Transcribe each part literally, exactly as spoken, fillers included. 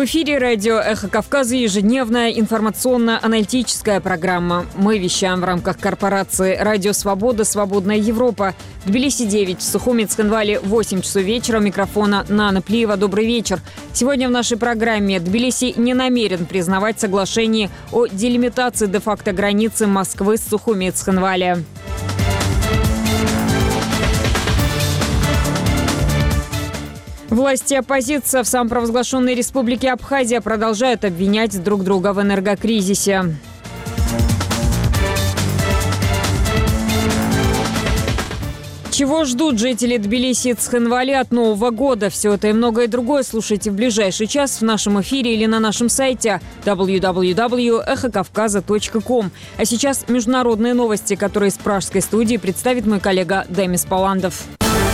В эфире радио «Эхо Кавказа» ежедневная информационно-аналитическая программа. Мы вещаем в рамках корпорации «Радио Свобода. Свободная Европа». В Тбилиси девять, в Сухуми, Цхинвале восемь часов вечера. У микрофона Нана Плиева. Добрый вечер. Сегодня в нашей программе Тбилиси не намерен признавать соглашение о делимитации де-факто границы Москвы с Сухуми и Цхинвале. Власти и оппозиция в самопровозглашенной республике Абхазия продолжают обвинять друг друга в энергокризисе. Чего ждут жители Тбилиси и Цхинвали от Нового года? Все это и многое другое слушайте в ближайший час в нашем эфире или на нашем сайте дабл ю дабл ю дабл ю точка эхо кавказа точка ком. А сейчас международные новости, которые из пражской студии представит мой коллега Демис Паландов.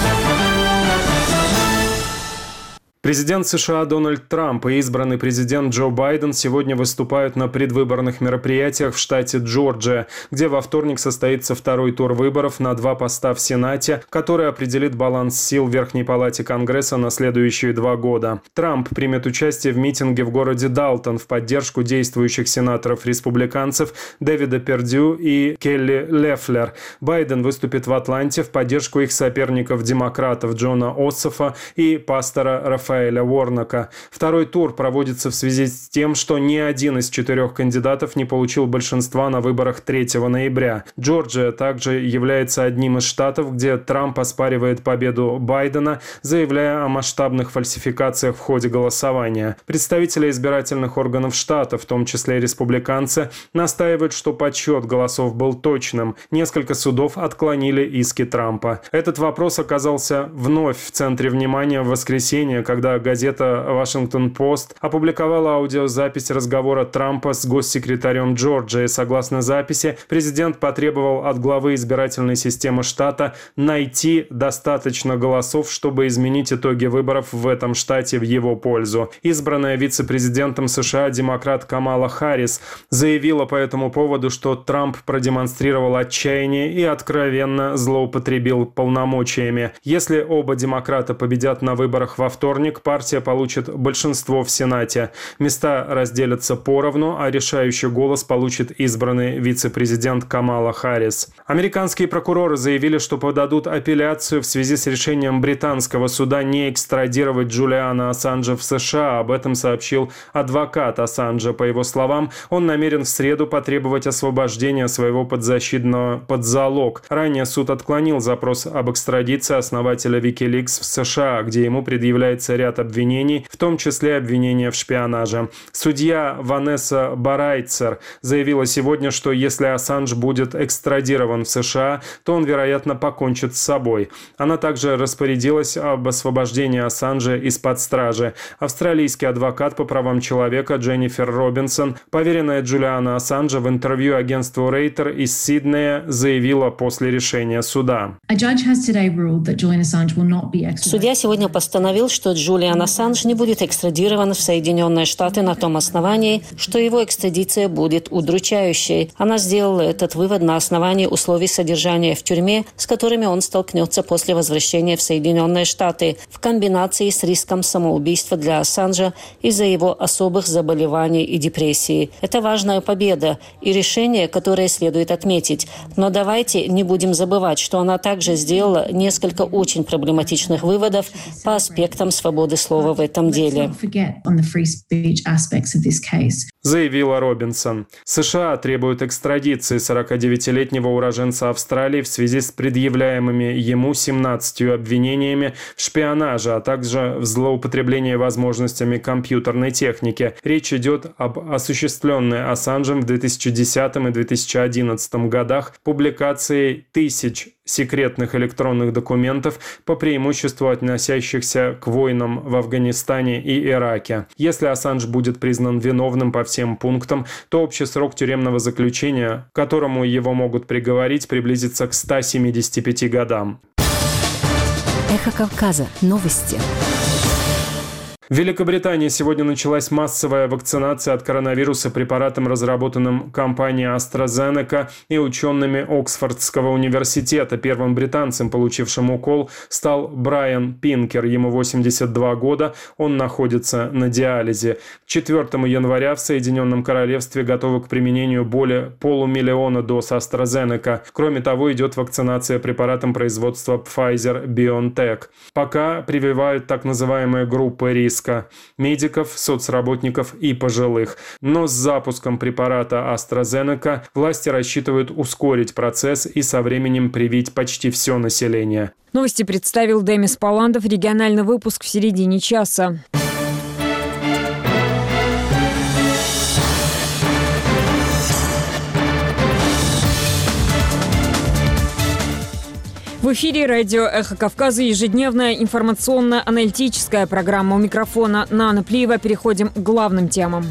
Президент США Дональд Трамп и избранный президент Джо Байден сегодня выступают на предвыборных мероприятиях в штате Джорджия, где во вторник состоится второй тур выборов на два поста в Сенате, который определит баланс сил в Верхней Палате Конгресса на следующие два года. Трамп примет участие в митинге в городе Далтон в поддержку действующих сенаторов-республиканцев Дэвида Пердью и Келли Лефлер. Байден выступит в Атланте в поддержку их соперников-демократов Джона Ософа и пастора Рафаэля Рафаэля Уорнока. Второй тур проводится в связи с тем, что ни один из четырех кандидатов не получил большинства на выборах третьего ноября. Джорджия также является одним из штатов, где Трамп оспаривает победу Байдена, заявляя о масштабных фальсификациях в ходе голосования. Представители избирательных органов штата, в том числе республиканцы, настаивают, что подсчет голосов был точным. Несколько судов отклонили иски Трампа. Этот вопрос оказался вновь в центре внимания в воскресенье, когда когда газета «Вашингтон-Пост» опубликовала аудиозапись разговора Трампа с госсекретарем Джорджии. Согласно записи, президент потребовал от главы избирательной системы штата найти достаточно голосов, чтобы изменить итоги выборов в этом штате в его пользу. Избранная вице-президентом США демократ Камала Харрис заявила по этому поводу, что Трамп продемонстрировал отчаяние и откровенно злоупотребил полномочиями. Если оба демократа победят на выборах во вторник, партия получит большинство в Сенате. Места разделятся поровну, а решающий голос получит избранный вице-президент Камала Харрис. Американские прокуроры заявили, что подадут апелляцию в связи с решением британского суда не экстрадировать Джулиана Ассанжа в США. Об этом сообщил адвокат Ассанжа. По его словам, он намерен в среду потребовать освобождения своего подзащитного под залог. Ранее суд отклонил запрос об экстрадиции основателя Wikileaks в США, где ему предъявляется ряд обвинений, в том числе обвинения в шпионаже. Судья Ванесса Барайцер заявила сегодня, что если Ассанж будет экстрадирован в США, то он, вероятно, покончит с собой. Она также распорядилась об освобождении Ассанжа из-под стражи. Австралийский адвокат по правам человека Дженнифер Робинсон, поверенная Джулиана Ассанжа, в интервью агентству Рейтер из Сиднея заявила после решения суда. Судья сегодня постановил, что Джулиан Ассанж не будет экстрадирован в Соединенные Штаты на том основании, что его экстрадиция будет удручающей. Она сделала этот вывод на основании условий содержания в тюрьме, с которыми он столкнется после возвращения в Соединенные Штаты, в комбинации с риском самоубийства для Ассанжа из-за его особых заболеваний и депрессии. Это важная победа и решение, которое следует отметить. Но давайте не будем забывать, что она также сделала несколько очень проблематичных выводов по аспектам свободы слова в этом деле. Заявила Робинсон. США требуют экстрадиции сорокадевятилетнего уроженца Австралии в связи с предъявляемыми ему семнадцатью обвинениями в шпионаже, а также в злоупотреблении возможностями компьютерной техники. Речь идет об осуществленной Ассанжем в две тысячи десятом и две тысячи одиннадцатом годах публикации тысяч секретных электронных документов, по преимуществу относящихся к войнам в Афганистане и Ираке. Если Ассанж будет признан виновным по всем пунктам, то общий срок тюремного заключения, к которому его могут приговорить, приблизится к ста семидесяти пяти годам. Эхо Кавказа. Новости. В Великобритании сегодня началась массовая вакцинация от коронавируса препаратом, разработанным компанией AstraZeneca и учеными Оксфордского университета. Первым британцем, получившим укол, стал Брайан Пинкер. Ему восемьдесят два года, он находится на диализе. К четвёртому января в Соединенном Королевстве готовы к применению более полумиллиона доз AstraZeneca. Кроме того, идет вакцинация препаратом производства Pfizer-BioNTech. Пока прививают так называемые группы риска – медиков, соцработников и пожилых. Но с запуском препарата AstraZeneca власти рассчитывают ускорить процесс и со временем привить почти все население. Новости представил Демис Паландов. Региональный выпуск в середине часа. В эфире радио «Эхо Кавказа» ежедневная информационно-аналитическая программа. У микрофона Нана Плиева. Переходим к главным темам.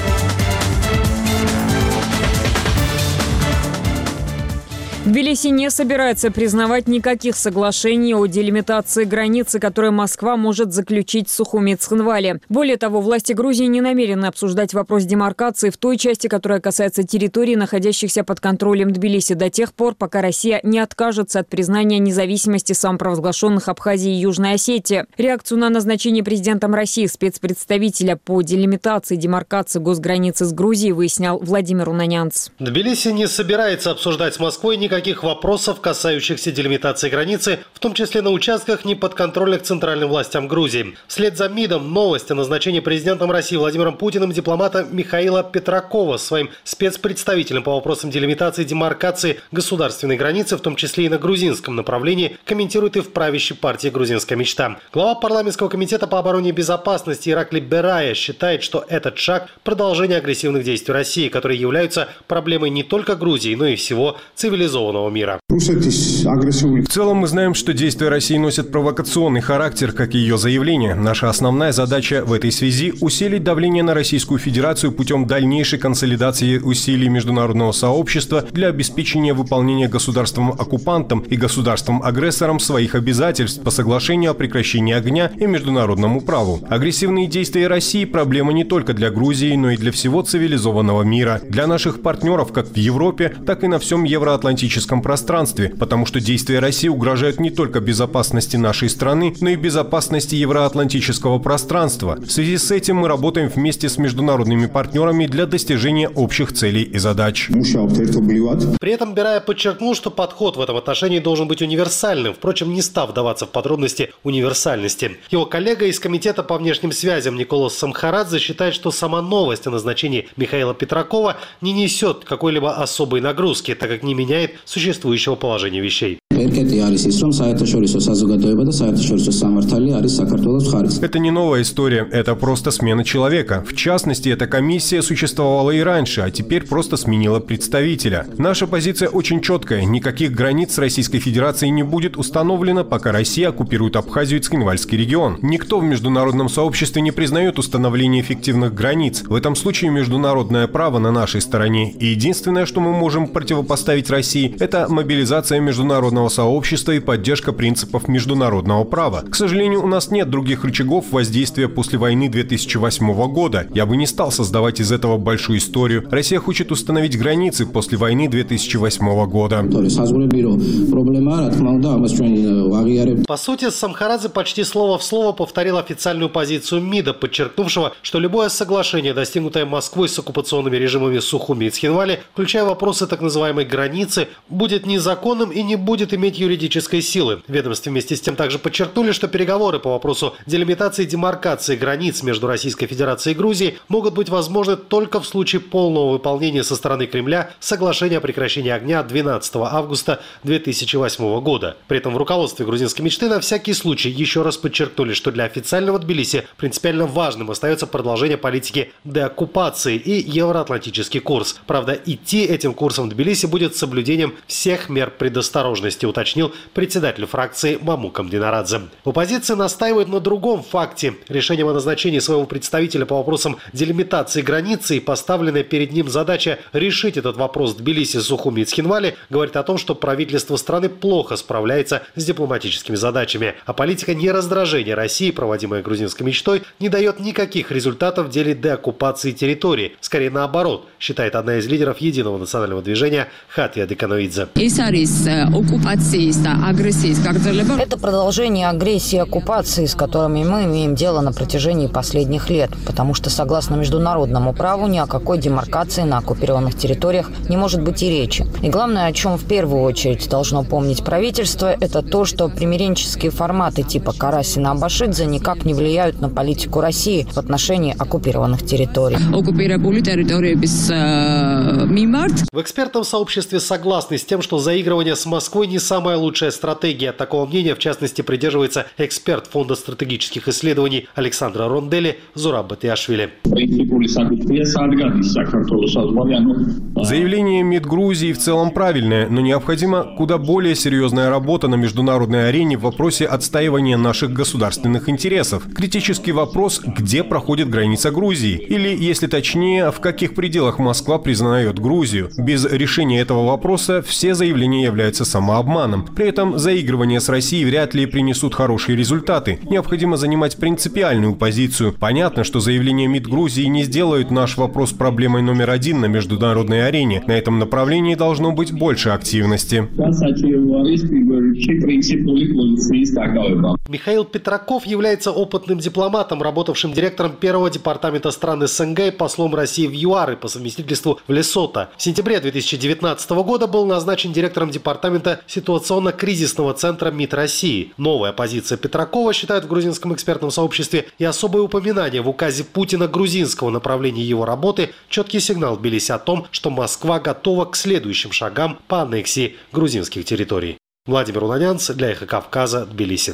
Тбилиси не собирается признавать никаких соглашений о делимитации границы, которые Москва может заключить с Сухуми и Цхинвали. Более того, власти Грузии не намерены обсуждать вопрос демаркации в той части, которая касается территорий, находящихся под контролем Тбилиси, до тех пор, пока Россия не откажется от признания независимости самопровозглашенных Абхазии и Южной Осетии. Реакцию на назначение президентом России спецпредставителя по делимитации демаркации госграницы с Грузией выяснял Владимир Унанянц. Тбилиси не собирается обсуждать с Москвой никаких Никаких вопросов, касающихся делимитации границы, в том числе на участках, не подконтрольных центральным властям Грузии. Вслед за МИДом новость о назначении президентом России Владимиром Путиным дипломата Михаила Петракова своим спецпредставителем по вопросам делимитации и демаркации государственной границы, в том числе и на грузинском направлении, комментирует и в правящей партии «Грузинская мечта». Глава парламентского комитета по обороне и безопасности Иракли Берая считает, что этот шаг – продолжение агрессивных действий России, которые являются проблемой не только Грузии, но и всего цивилизованного мира. В целом мы знаем, что действия России носят провокационный характер, как и ее заявление. Наша основная задача в этой связи – усилить давление на Российскую Федерацию путем дальнейшей консолидации усилий международного сообщества для обеспечения выполнения государством-оккупантом и государством-агрессором своих обязательств по соглашению о прекращении огня и международному праву. Агрессивные действия России – проблема не только для Грузии, но и для всего цивилизованного мира, для наших партнеров как в Европе, так и на всем евроатлантическом пространстве, потому что действия России угрожают не только безопасности нашей страны, но и безопасности евроатлантического пространства. В связи с этим мы работаем вместе с международными партнерами для достижения общих целей и задач. При этом Берая подчеркнул, что подход в этом отношении должен быть универсальным, впрочем, не став вдаваться в подробности универсальности. Его коллега из Комитета по внешним связям Николас Самхарадзе считает, что сама новость о назначении Михаила Петракова не несет какой-либо особой нагрузки, так как не меняет существующего положения вещей. Это не новая история, это просто смена человека. В частности, эта комиссия существовала и раньше, а теперь просто сменила представителя. Наша позиция очень четкая. Никаких границ с Российской Федерацией не будет установлено, пока Россия оккупирует Абхазию и Цхинвальский регион. Никто в международном сообществе не признает установление эффективных границ. В этом случае международное право на нашей стороне. И единственное, что мы можем противопоставить России, это мобилизация международного сообщества и поддержка принципов международного права. К сожалению, у нас нет других рычагов воздействия после войны две тысячи восьмого года. Я бы не стал создавать из этого большую историю. Россия хочет установить границы после войны две тысячи восьмого года. По сути, Самхарадзе почти слово в слово повторил официальную позицию МИДа, подчеркнувшего, что любое соглашение, достигнутое Москвой с оккупационными режимами Сухуми и Цхинвали, включая вопросы так называемой границы, будет незаконным и не будет иметь юридической силы. В ведомстве вместе с тем также подчеркнули, что переговоры по вопросу делимитации и демаркации границ между Российской Федерацией и Грузией могут быть возможны только в случае полного выполнения со стороны Кремля соглашения о прекращении огня двенадцатого августа две тысячи восьмого года. При этом в руководстве грузинской мечты на всякий случай еще раз подчеркнули, что для официального Тбилиси принципиально важным остается продолжение политики деоккупации и евроатлантический курс. Правда, идти этим курсом Тбилиси будет с соблюдением соблюдением всех мер предосторожности, уточнил председатель фракции Мамук Амдинарадзе. Оппозиция настаивает на другом факте. Решением о назначении своего представителя по вопросам делимитации границы и поставленная перед ним задача решить этот вопрос в Тбилиси, Сухуми и Цхинвале говорит о том, что правительство страны плохо справляется с дипломатическими задачами. А политика нераздражения России, проводимая грузинской мечтой, не дает никаких результатов в деле деоккупации территории. Скорее наоборот, считает одна из лидеров единого национального движения Хатия Декановидзе. Это продолжение агрессии и оккупации, с которыми мы имеем дело на протяжении последних лет, потому что, согласно международному праву, ни о какой демаркации на оккупированных территориях не может быть и речи. И главное, о чем в первую очередь должно помнить правительство, это то, что примиренческие форматы типа Карасина-Абашидзе никак не влияют на политику России в отношении оккупированных территорий. В экспертном сообществе согласны с тем, что заигрывание с Москвой не самая лучшая стратегия. Такого мнения, в частности, придерживается эксперт Фонда стратегических исследований Александра Рондели Зураб Батиашвили. Заявление МИД Грузии в целом правильное, но необходима куда более серьезная работа на международной арене в вопросе отстаивания наших государственных интересов. Критический вопрос, где проходит граница Грузии, или, если точнее, в каких пределах Москва признает Грузию. Без решения этого вопроса все заявления являются самообманом. При этом заигрывания с Россией вряд ли принесут хорошие результаты. Необходимо занимать принципиальную позицию. Понятно, что заявления МИД Грузии не сделают наш вопрос проблемой номер один на международной арене. На этом направлении должно быть больше активности. Михаил Петраков является опытным дипломатом, работавшим директором первого департамента стран СНГ и послом России в ЮАР и по совместительству в Лесото. В сентябре две тысячи девятнадцатого года был назначен директором департамента ситуационно-кризисного центра МИД России. Новая позиция Петракова, считают в грузинском экспертном сообществе, и особое упоминание в указе Путина грузинского направления его работы – четкий сигнал Тбилиси о том, что Москва готова к следующим шагам по аннексии грузинских территорий. Владимир Уланянц для Эхо Кавказа, Тбилиси.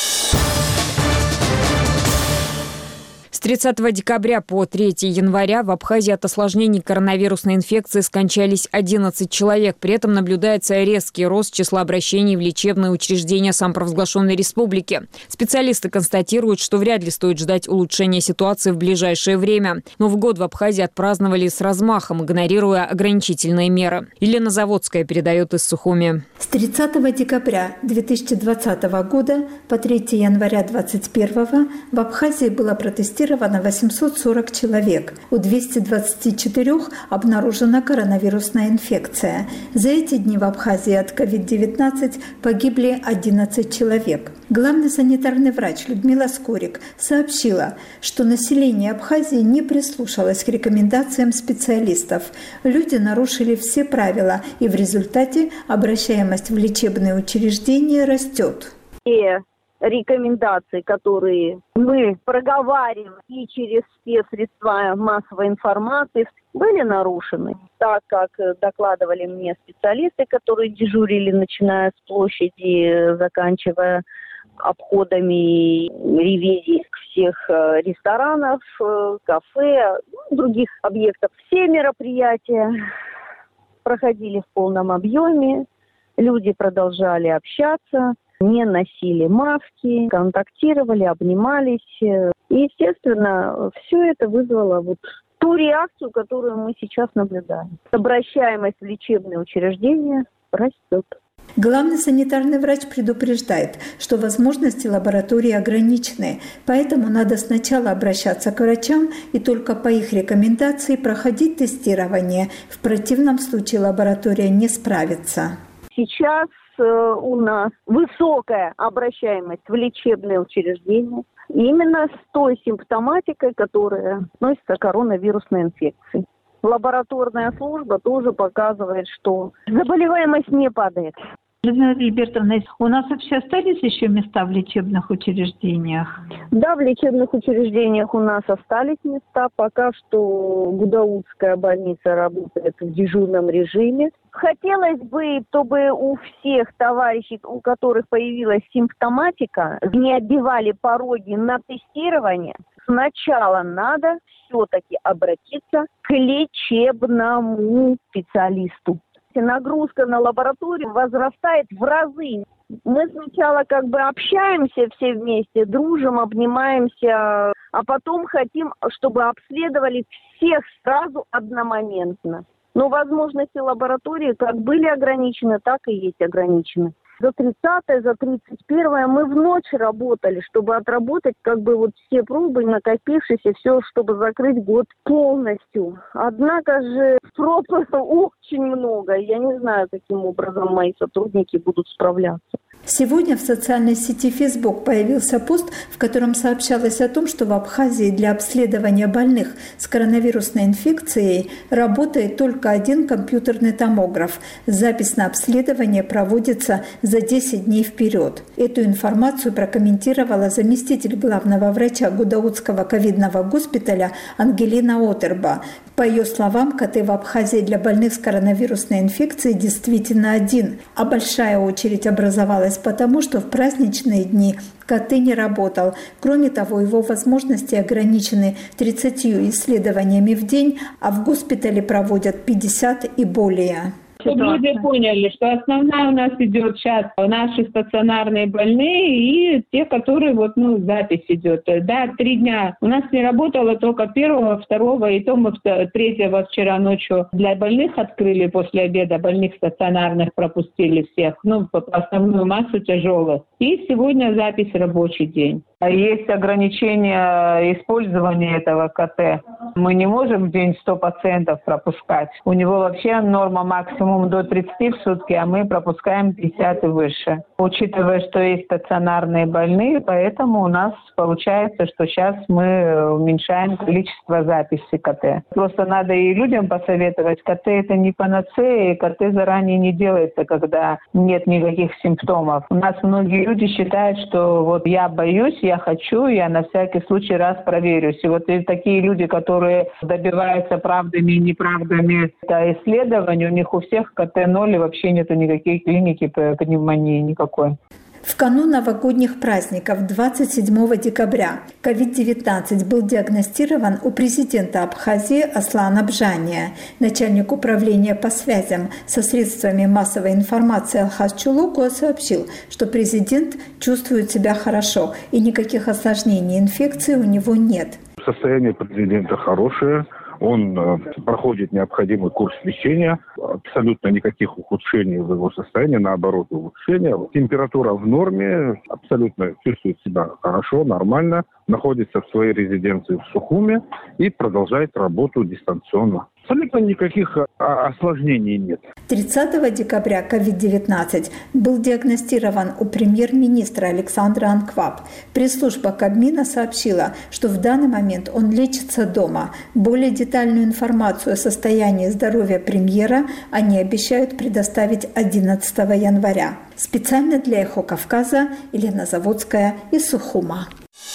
С тридцатого декабря по третьего января в Абхазии от осложнений коронавирусной инфекции скончались одиннадцать человек. При этом наблюдается резкий рост числа обращений в лечебные учреждения самопровозглашенной республики. Специалисты констатируют, что вряд ли стоит ждать улучшения ситуации в ближайшее время. Новый год в Абхазии отпраздновали с размахом, игнорируя ограничительные меры. Елена Заводская передает из Сухуми. С тридцатого декабря две тысячи двадцатого года по третьего января две тысячи двадцать первого в Абхазии было протестировано восемьсот сорок человек. У двухсот двадцати четырёх обнаружена коронавирусная инфекция. За эти дни в Абхазии от ковид девятнадцать погибли одиннадцать человек. Главный санитарный врач Людмила Скорик сообщила, что население Абхазии не прислушалось к рекомендациям специалистов. Люди нарушили все правила, и в результате обращаемость в лечебные учреждения растет. Рекомендации, которые мы проговариваем и через спецсредства массовой информации, были нарушены. Так как докладывали мне специалисты, которые дежурили, начиная с площади, заканчивая обходами, ревизией всех ресторанов, кафе, других объектов. Все мероприятия проходили в полном объеме, люди продолжали общаться, не носили маски, контактировали, обнимались. И, естественно, все это вызвало вот ту реакцию, которую мы сейчас наблюдаем. Обращаемость в лечебные учреждения растет. Главный санитарный врач предупреждает, что возможности лаборатории ограничены, поэтому надо сначала обращаться к врачам и только по их рекомендации проходить тестирование. В противном случае лаборатория не справится. Сейчас у нас высокая обращаемость в лечебные учреждения именно с той симптоматикой, которая относится к коронавирусной инфекции. Лабораторная служба тоже показывает, что заболеваемость не падает. Людмила Альбертовна, у нас вообще остались еще места в лечебных учреждениях? Да, в лечебных учреждениях у нас остались места. Пока что Гудаутская больница работает в дежурном режиме. Хотелось бы, чтобы у всех товарищей, у которых появилась симптоматика, не отбивали пороги на тестирование. Сначала надо все-таки обратиться к лечебному специалисту. нагрузка на лабораторию возрастает в разы. Мы сначала как бы общаемся все вместе, дружим, обнимаемся, а потом хотим, чтобы обследовали всех сразу одномоментно. Но возможности лаборатории как были ограничены, так и есть ограничены. За тридцатое, за тридцать первое мы в ночь работали, чтобы отработать как бы вот все пробы, накопившиеся, все, чтобы закрыть год полностью. Однако же проб очень много. Я не знаю, каким образом мои сотрудники будут справляться. Сегодня в социальной сети Facebook появился пост, в котором сообщалось о том, что в Абхазии для обследования больных с коронавирусной инфекцией работает только один компьютерный томограф. Запись на обследование проводится за десять дней вперед. Эту информацию прокомментировала заместитель главного врача Гудаутского ковидного госпиталя Ангелина Отерба. По ее словам, КТ в Абхазии для больных с коронавирусной инфекцией действительно один, а большая очередь образовалась потому, что в праздничные дни КТ не работал. Кроме того, его возможности ограничены тридцатью исследованиями в день, а в госпитале проводят пятьдесят и более. Чтобы люди поняли, что основная у нас идет сейчас наши стационарные больные и те, которые вот, ну, запись идет. Да, три дня. У нас не работало только первого, второго, и то мы третьего вчера ночью для больных открыли после обеда, больных стационарных пропустили всех, ну, по основную массу тяжелых. И сегодня запись рабочий день. Есть ограничения использования этого КТ. Мы не можем в день сто пациентов пропускать. У него вообще норма максимум до тридцати в сутки, а мы пропускаем пятьдесят и выше. Учитывая, что есть стационарные больные, поэтому у нас получается, что сейчас мы уменьшаем количество записей КТ. Просто надо и людям посоветовать, КТ это не панацея, и КТ заранее не делается, когда нет никаких симптомов. У нас многие люди считают, что вот я боюсь, я хочу, я на всякий случай раз проверюсь. И вот и такие люди, которые добиваются правдами и неправдами это исследований, у них у всех КТ ноль и вообще нету никакой клиники пневмонии никакой. В канун новогодних праздников двадцать седьмого декабря ковид девятнадцать был диагностирован у президента Абхазии Аслана Бжания. Начальник управления по связям со средствами массовой информации Алхаз Чулукуа сообщил, что президент чувствует себя хорошо и никаких осложнений инфекции у него нет. Состояние президента хорошее. Он э, проходит необходимый курс лечения, абсолютно никаких ухудшений в его состоянии, наоборот, улучшения. Температура в норме, абсолютно чувствует себя хорошо, нормально, находится в своей резиденции в Сухуме и продолжает работу дистанционно. Абсолютно никаких осложнений нет. тридцатого декабря ковид девятнадцать был диагностирован у премьер-министра Александра Анкваб. Пресс-служба Кабмина сообщила, что в данный момент он лечится дома. Более детальную информацию о состоянии здоровья премьера они обещают предоставить одиннадцатого января. Специально для «Эхо Кавказа» Елена Заводская из Сухума.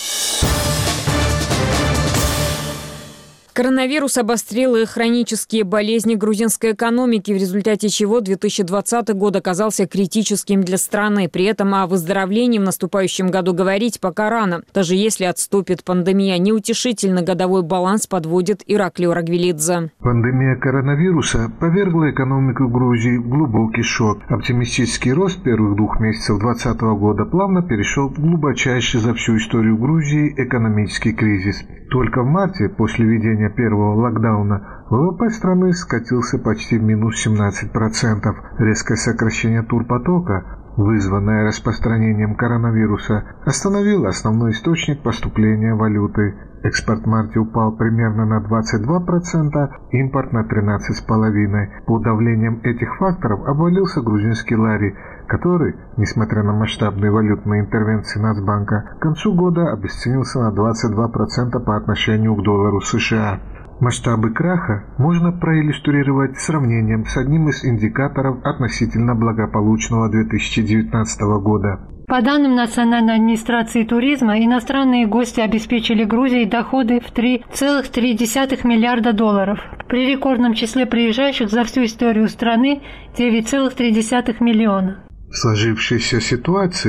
Коронавирус обострил и хронические болезни грузинской экономики, в результате чего две тысячи двадцатый год оказался критическим для страны. При этом о выздоровлении в наступающем году говорить пока рано. Даже если отступит пандемия, неутешительно годовой баланс подводит Ираклий Орагвелидзе. Пандемия коронавируса повергла экономику Грузии в глубокий шок. Оптимистический рост первых двух месяцев двадцатого года плавно перешел в глубочайший за всю историю Грузии экономический кризис. Только в марте, после введения первого локдауна, ВВП страны скатился почти в минус семнадцать процентов. Резкое сокращение турпотока, вызванное распространением коронавируса, остановило основной источник поступления валюты. Экспорт в марте упал примерно на двадцать два процента, импорт на тринадцать целых пять десятых процента. Под давлением этих факторов обвалился грузинский лари, который, несмотря на масштабные валютные интервенции Нацбанка, к концу года обесценился на двадцать два процента по отношению к доллару США. Масштабы краха можно проиллюстрировать сравнением с одним из индикаторов относительно благополучного две тысячи девятнадцатого года. По данным Национальной администрации туризма, иностранные гости обеспечили Грузии доходы в три целых три десятых миллиарда долларов. При рекордном числе приезжающих за всю историю страны девять целых три десятых миллиона. В сложившейся ситуации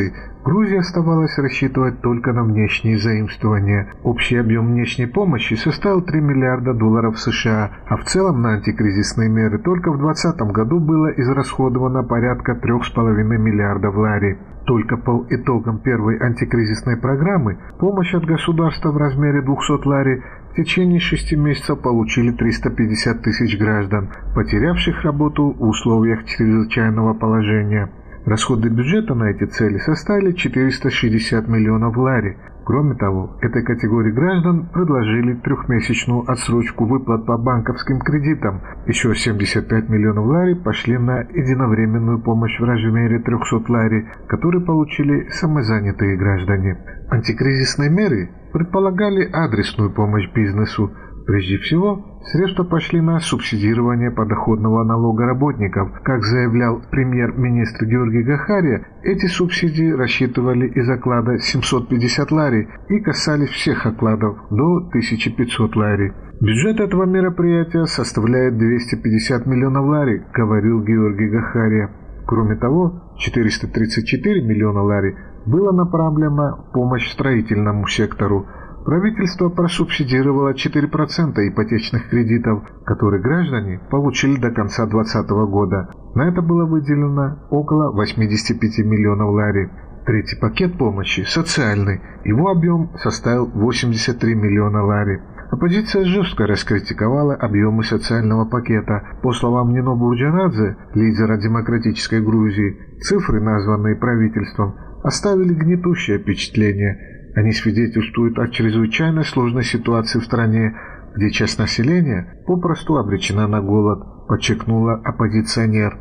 Грузии оставалось рассчитывать только на внешние заимствования. Общий объем внешней помощи составил три миллиарда долларов США, а в целом на антикризисные меры только в две тысячи двадцатом году было израсходовано порядка трех с половиной миллиардов лари. Только по итогам первой антикризисной программы помощь от государства в размере двухсот лари в течение шести месяцев получили триста пятьдесят тысяч граждан, потерявших работу в условиях чрезвычайного положения. Расходы бюджета на эти цели составили четыреста шестьдесят миллионов лари. Кроме того, этой категории граждан предложили трехмесячную отсрочку выплат по банковским кредитам. Еще семьдесят пять миллионов лари пошли на единовременную помощь в размере трехсот лари, которые получили самозанятые граждане. Антикризисные меры предполагали адресную помощь бизнесу. Прежде всего, средства пошли на субсидирование подоходного налога работников. Как заявлял премьер-министр Георгий Гахария, эти субсидии рассчитывали из оклада семьсот пятьдесят лари и касались всех окладов до тысяча пятьсот лари. Бюджет этого мероприятия составляет двести пятьдесят миллионов лари, говорил Георгий Гахария. Кроме того, четыреста тридцать четыре миллиона лари было направлено в помощь строительному сектору. Правительство просубсидировало четыре процента ипотечных кредитов, которые граждане получили до конца две тысячи двадцатого года. На это было выделено около восемьдесят пять миллионов лари. Третий пакет помощи – социальный. Его объем составил восемьдесят три миллиона лари. Оппозиция жестко раскритиковала объемы социального пакета. По словам Нино Бурджанадзе, лидера демократической Грузии, цифры, названные правительством, оставили гнетущее впечатление. Они свидетельствуют о чрезвычайно сложной ситуации в стране, где часть населения попросту обречена на голод, подчеркнула оппозиционер.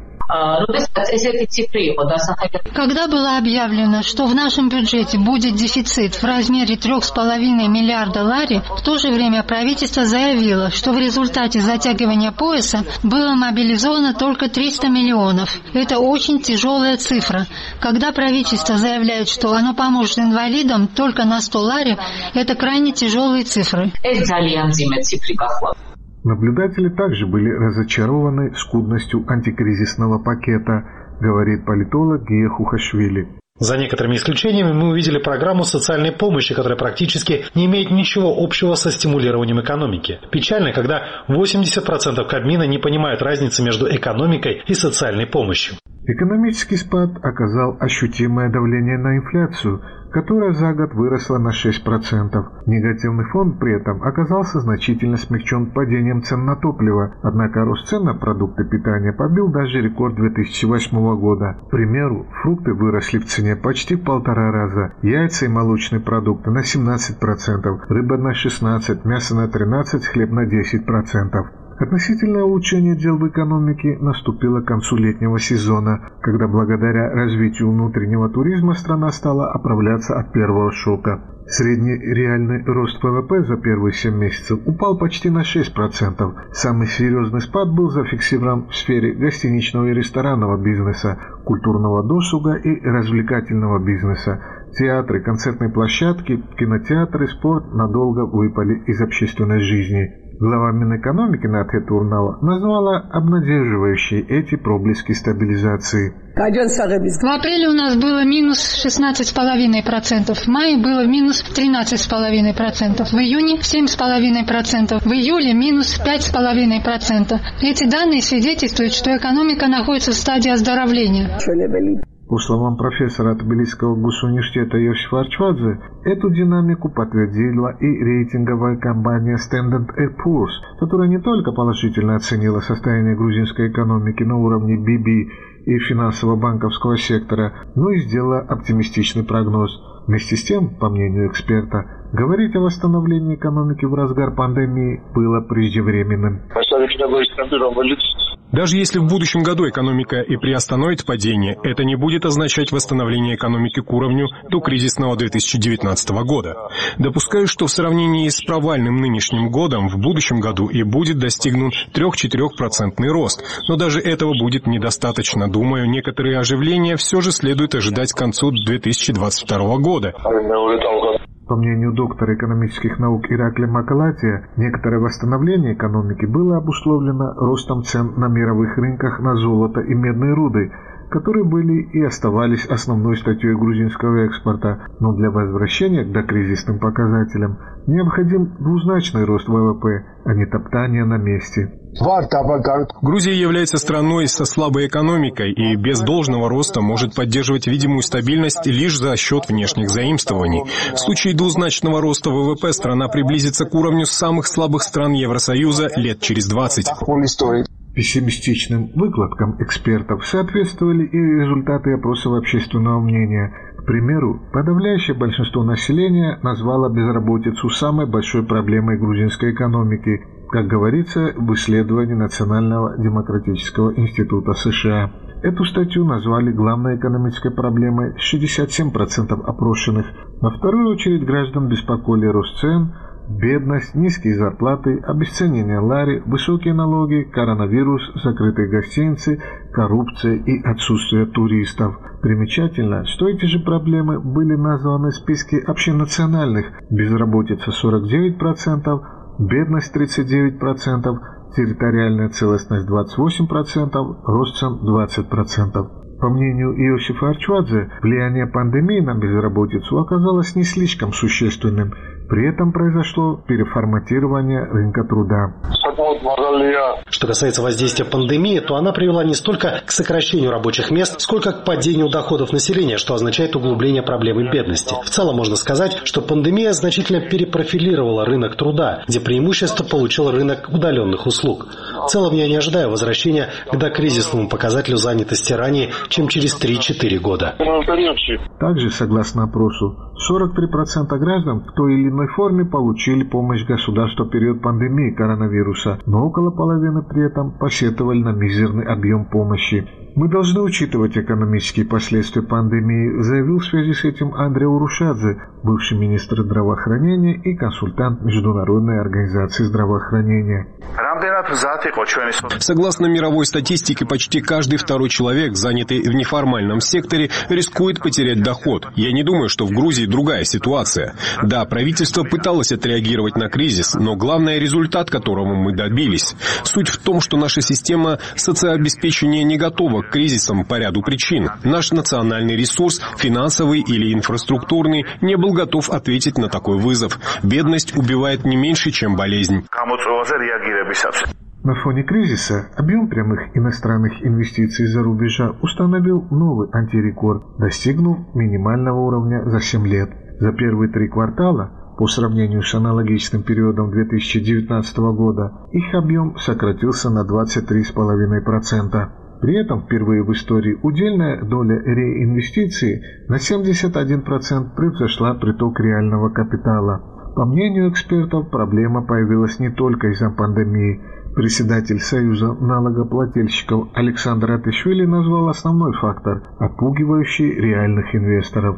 Когда было объявлено, что в нашем бюджете будет дефицит в размере трех с половиной миллиарда лари, в то же время правительство заявило, что в результате затягивания пояса было мобилизовано только триста миллионов. Это очень тяжелая цифра. Когда правительство заявляет, что оно поможет инвалидам только на сто лари, это крайне тяжелые цифры. Наблюдатели также были разочарованы скудностью антикризисного пакета, говорит политолог Гия Хухашвили. За некоторыми исключениями мы увидели программу социальной помощи, которая практически не имеет ничего общего со стимулированием экономики. Печально, когда восемьдесят процентов Кабмина не понимают разницы между экономикой и социальной помощью. Экономический спад оказал ощутимое давление на инфляцию, которая за год выросла на шесть процентов. Негативный фон при этом оказался значительно смягчен падением цен на топливо, однако рост цен на продукты питания побил даже рекорд две тысячи восьмого года. К примеру, фрукты выросли в цене почти в полтора раза, яйца и молочные продукты на семнадцать процентов, рыба на шестнадцать процентов, мясо на тринадцать процентов, хлеб на десять процентов. Относительное улучшение дел в экономике наступило к концу летнего сезона, когда благодаря развитию внутреннего туризма страна стала оправляться от первого шока. Средний реальный рост ВВП за первые семь месяцев упал почти на шесть процентов. Самый серьезный спад был зафиксирован в сфере гостиничного и ресторанного бизнеса, культурного досуга и развлекательного бизнеса. Театры, концертные площадки, кинотеатры, спорт надолго выпали из общественной жизни. Глава Минэкономики Натхэ Турнава назвала обнадеживающей эти проблески стабилизации. В апреле у нас было минус шестнадцать целых пять десятых процента, в мае было минус тринадцать целых пять десятых процента, в июне семь целых пять десятых процента, в июле минус пять целых пять десятых процента. Эти данные свидетельствуют, что экономика находится в стадии оздоровления. По словам профессора Тбилисского госуниверситета Йосифа Арчвадзе, эту динамику подтвердила и рейтинговая компания Standard энд Poor's, которая не только положительно оценила состояние грузинской экономики на уровне би би и финансово-банковского сектора, но и сделала оптимистичный прогноз. Вместе с тем, по мнению эксперта, говорить о восстановлении экономики в разгар пандемии было преждевременным. Даже если в будущем году экономика и приостановит падение, это не будет означать восстановление экономики к уровню до кризисного две тысячи девятнадцатого года. Допускаю, что в сравнении с провальным нынешним годом в будущем году и будет достигнут три-четыре процентный рост, но даже этого будет недостаточно. Думаю, некоторые оживления все же следует ожидать к концу две тысячи двадцать второго года. По мнению доктора экономических наук Иракли Макалатия, некоторое восстановление экономики было обусловлено ростом цен на мировых рынках на золото и медные руды, которые были и оставались основной статьей грузинского экспорта, но для возвращения к докризисным показателям необходим двузначный рост ВВП, а не топтание на месте. Грузия является страной со слабой экономикой и без должного роста может поддерживать видимую стабильность лишь за счет внешних заимствований. В случае двузначного роста ВВП страна приблизится к уровню самых слабых стран Евросоюза лет через двадцать. Пессимистичным выкладкам экспертов соответствовали и результаты опросов общественного мнения. К примеру, подавляющее большинство населения назвало безработицу самой большой проблемой грузинской экономики, как говорится в исследовании Национального демократического института США. Эту статью назвали главной экономической проблемой шестьдесят семь процентов опрошенных. Во вторую очередь граждан беспокоили рост цен, бедность, низкие зарплаты, обесценение лари, высокие налоги, коронавирус, закрытые гостиницы, коррупция и отсутствие туристов. Примечательно, что эти же проблемы были названы в списке общенациональных: безработица сорок девять процентов, бедность тридцать девять процентов, территориальная целостность двадцать восемь процентов, рост цен двадцать процентов. По мнению Иосифа Арчвадзе, влияние пандемии на безработицу оказалось не слишком существенным. При этом произошло переформатирование рынка труда. Что касается воздействия пандемии, то она привела не столько к сокращению рабочих мест, сколько к падению доходов населения, что означает углубление проблемы бедности. В целом можно сказать, что пандемия значительно перепрофилировала рынок труда, где преимущество получил рынок удаленных услуг. В целом я не ожидаю возвращения к докризисному показателю занятости ранее, чем через три-четыре года. Также, согласно опросу, сорок три процента граждан в той или иной форме получили помощь государства в период пандемии коронавируса, но около половины при этом посетовали на мизерный объем помощи. Мы должны учитывать экономические последствия пандемии, заявил в связи с этим Андрей Урушадзе, бывший министр здравоохранения и консультант Международной организации здравоохранения. Согласно мировой статистике, почти каждый второй человек, занятый в неформальном секторе, рискует потерять доход. Я не думаю, что в Грузии другая ситуация. Да, правительство пыталось отреагировать на кризис, но главный результат, которого мы добились. Суть в том, что наша система социообеспечения не готова к кризисам по ряду причин. Наш национальный ресурс, финансовый или инфраструктурный, не был готов ответить на такой вызов. Бедность убивает не меньше, чем болезнь. На фоне кризиса объем прямых иностранных инвестиций из-за рубежа установил новый антирекорд, достигнув минимального уровня за семь лет. За первые три квартала, по сравнению с аналогичным периодом две тысячи девятнадцатого года, их объем сократился на двадцать три целых пять десятых процента. При этом впервые в истории удельная доля реинвестиций на семьдесят один процент превзошла приток реального капитала. По мнению экспертов, проблема появилась не только из-за пандемии. Председатель Союза налогоплательщиков Александр Атышвили назвал основной фактор, отпугивающий реальных инвесторов.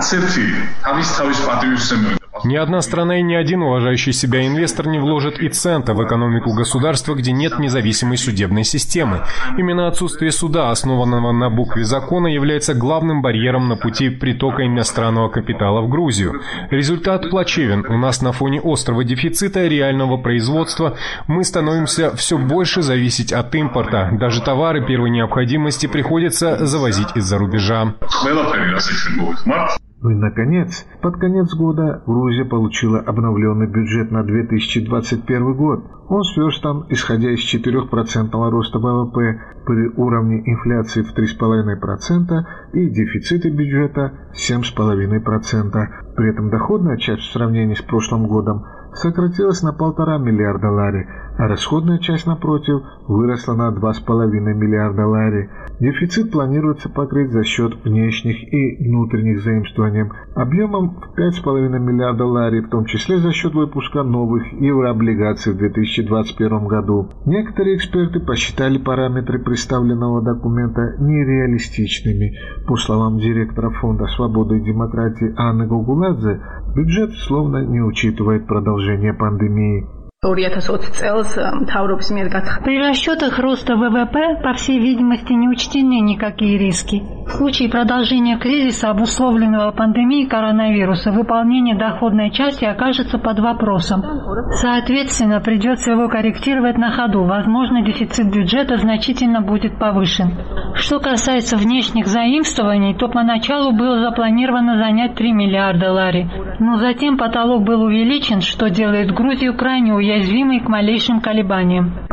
Ни одна страна и ни один уважающий себя инвестор не вложит и цента в экономику государства, где нет независимой судебной системы. Именно отсутствие суда, основанного на букве закона, является главным барьером на пути притока иностранного капитала в Грузию. Результат плачевен. У нас на фоне острого дефицита реального производства мы становимся все больше зависеть от импорта. Даже товары первой необходимости приходится завозить из-за рубежа. Ну и, наконец, под конец года Грузия получила обновленный бюджет на две тысячи двадцать первый год. Он сверстан, исходя из четырехпроцентного роста ВВП при уровне инфляции в три целых пять десятых процента и дефицита бюджета семь целых пять десятых процента. При этом доходная часть в сравнении с прошлым годом сократилась на полтора миллиарда лари, а расходная часть, напротив, выросла на два целых пять десятых миллиарда лари. Дефицит планируется покрыть за счет внешних и внутренних заимствований объемом в пять целых пять десятых миллиарда лари, в том числе за счет выпуска новых еврооблигаций в две тысячи двадцать первом году. Некоторые эксперты посчитали параметры представленного документа нереалистичными. По словам директора Фонда свободы и демократии Анны Гогуладзе, бюджет словно не учитывает продолжение пандемии. При расчетах роста ВВП, по всей видимости, не учтены никакие риски. В случае продолжения кризиса, обусловленного пандемией коронавируса, выполнение доходной части окажется под вопросом. Соответственно, придется его корректировать на ходу. Возможно, дефицит бюджета значительно будет повышен. Что касается внешних заимствований, то поначалу было запланировано занять три миллиарда лари. Но затем потолок был увеличен, что делает Грузию крайне уязвимой к малейшим колебаниям.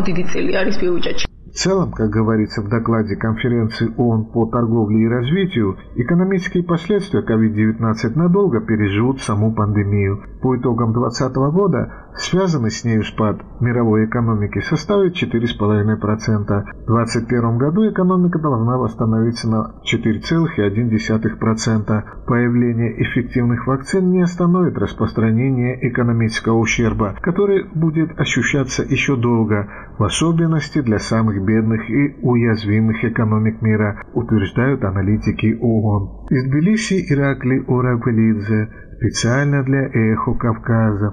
В целом, как говорится в докладе конференции ООН по торговле и развитию, экономические последствия ковид девятнадцать надолго переживут саму пандемию. По итогам две тысячи двадцатого года связанный с нею спад мировой экономики составит четыре целых пять десятых процента. В две тысячи двадцать первом году экономика должна восстановиться на четыре целых одна десятая процента. Появление эффективных вакцин не остановит распространение экономического ущерба, который будет ощущаться еще долго, в особенности для самых бедных и уязвимых экономик мира, утверждают аналитики ООН. Из Тбилиси Ираклий Орапелидзе, специально для «Эхо Кавказа».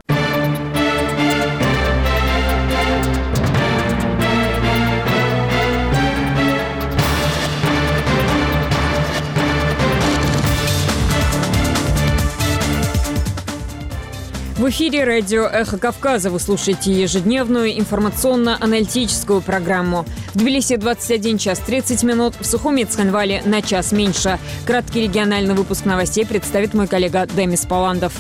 В эфире радио «Эхо Кавказа». Вы слушаете ежедневную информационно-аналитическую программу. В Тбилиси двадцать один час тридцать минут, в Сухуми и Цхинвале на час меньше. Краткий региональный выпуск новостей представит мой коллега Демис Паландов.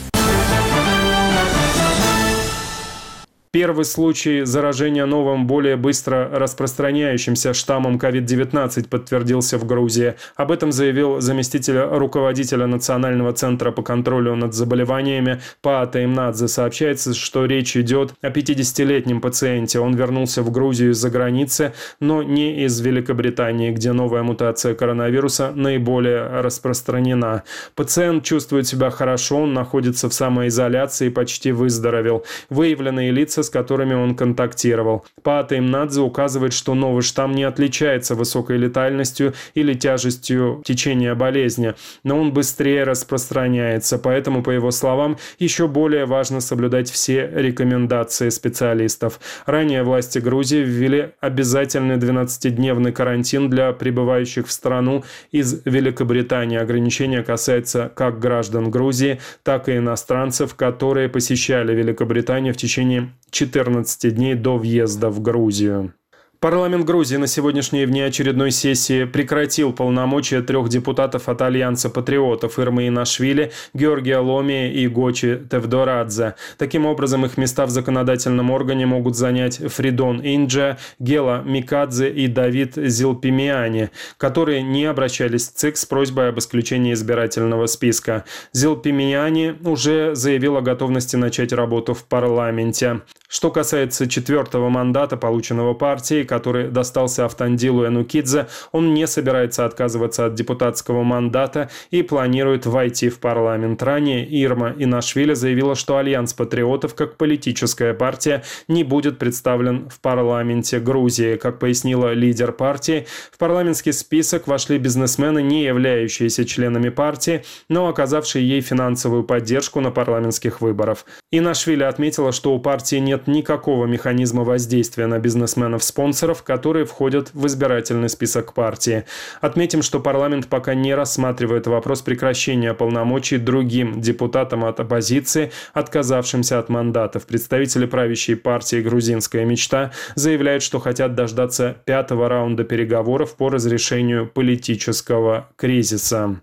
Первый случай заражения новым, более быстро распространяющимся штаммом ковид девятнадцать подтвердился в Грузии. Об этом заявил заместитель руководителя Национального центра по контролю над заболеваниями Паата Имнадзе. Сообщается, что речь идет о пятидесятилетнем пациенте. Он вернулся в Грузию из-за границы, но не из Великобритании, где новая мутация коронавируса наиболее распространена. Пациент чувствует себя хорошо, он находится в самоизоляции и почти выздоровел. Выявленные лица, с которыми он контактировал. Паата Имнадзе указывает, что новый штамм не отличается высокой летальностью или тяжестью течения болезни, но он быстрее распространяется, поэтому, по его словам, еще более важно соблюдать все рекомендации специалистов. Ранее власти Грузии ввели обязательный двенадцатидневный карантин для прибывающих в страну из Великобритании. Ограничение касается как граждан Грузии, так и иностранцев, которые посещали Великобританию в течение четырнадцати дней до въезда в Грузию. Парламент Грузии на сегодняшней внеочередной сессии прекратил полномочия трех депутатов от Альянса патриотов Ирмы Инашвили, Георгия Ломия и Гочи Тевдорадзе. Таким образом, их места в законодательном органе могут занять Фридон Инджа, Гела Микадзе и Давид Зилпимиани, которые не обращались в ЦИК с просьбой об исключении избирательного списка. Зилпимиани уже заявил о готовности начать работу в парламенте. Что касается четвертого мандата, полученного партией, который достался Автандилу Энукидзе, он не собирается отказываться от депутатского мандата и планирует войти в парламент. Ранее Ирма Инашвили заявила, что Альянс патриотов как политическая партия не будет представлен в парламенте Грузии. Как пояснила лидер партии, в парламентский список вошли бизнесмены, не являющиеся членами партии, но оказавшие ей финансовую поддержку на парламентских выборах. Инашвили отметила, что у партии нет никакого механизма воздействия на бизнесменов-спонсоров, которые входят в избирательный список партии. Отметим, что парламент пока не рассматривает вопрос прекращения полномочий другим депутатам от оппозиции, отказавшимся от мандатов. Представители правящей партии «Грузинская мечта» заявляют, что хотят дождаться пятого раунда переговоров по разрешению политического кризиса.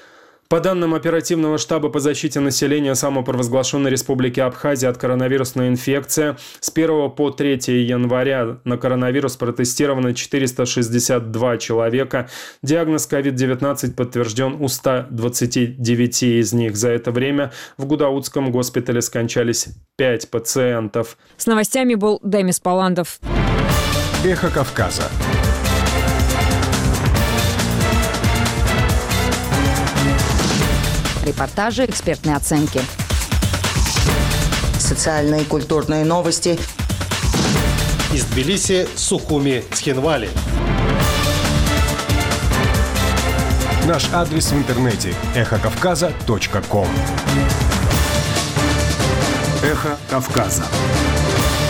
По данным оперативного штаба по защите населения самопровозглашенной Республики Абхазия от коронавирусной инфекции, с первого по третье января на коронавирус протестировано четыреста шестьдесят два человека. Диагноз ковид девятнадцать подтвержден у ста двадцати девяти из них. За это время в Гудаутском госпитале скончались пять пациентов. С новостями был Демис Паландов. Эхо Кавказа. Репортажи, экспертные оценки. Социальные и культурные новости. Из Тбилиси, Сухуми, Цхинвали. Наш адрес в интернете – эхо кавказа точка ком. Эхо Кавказа.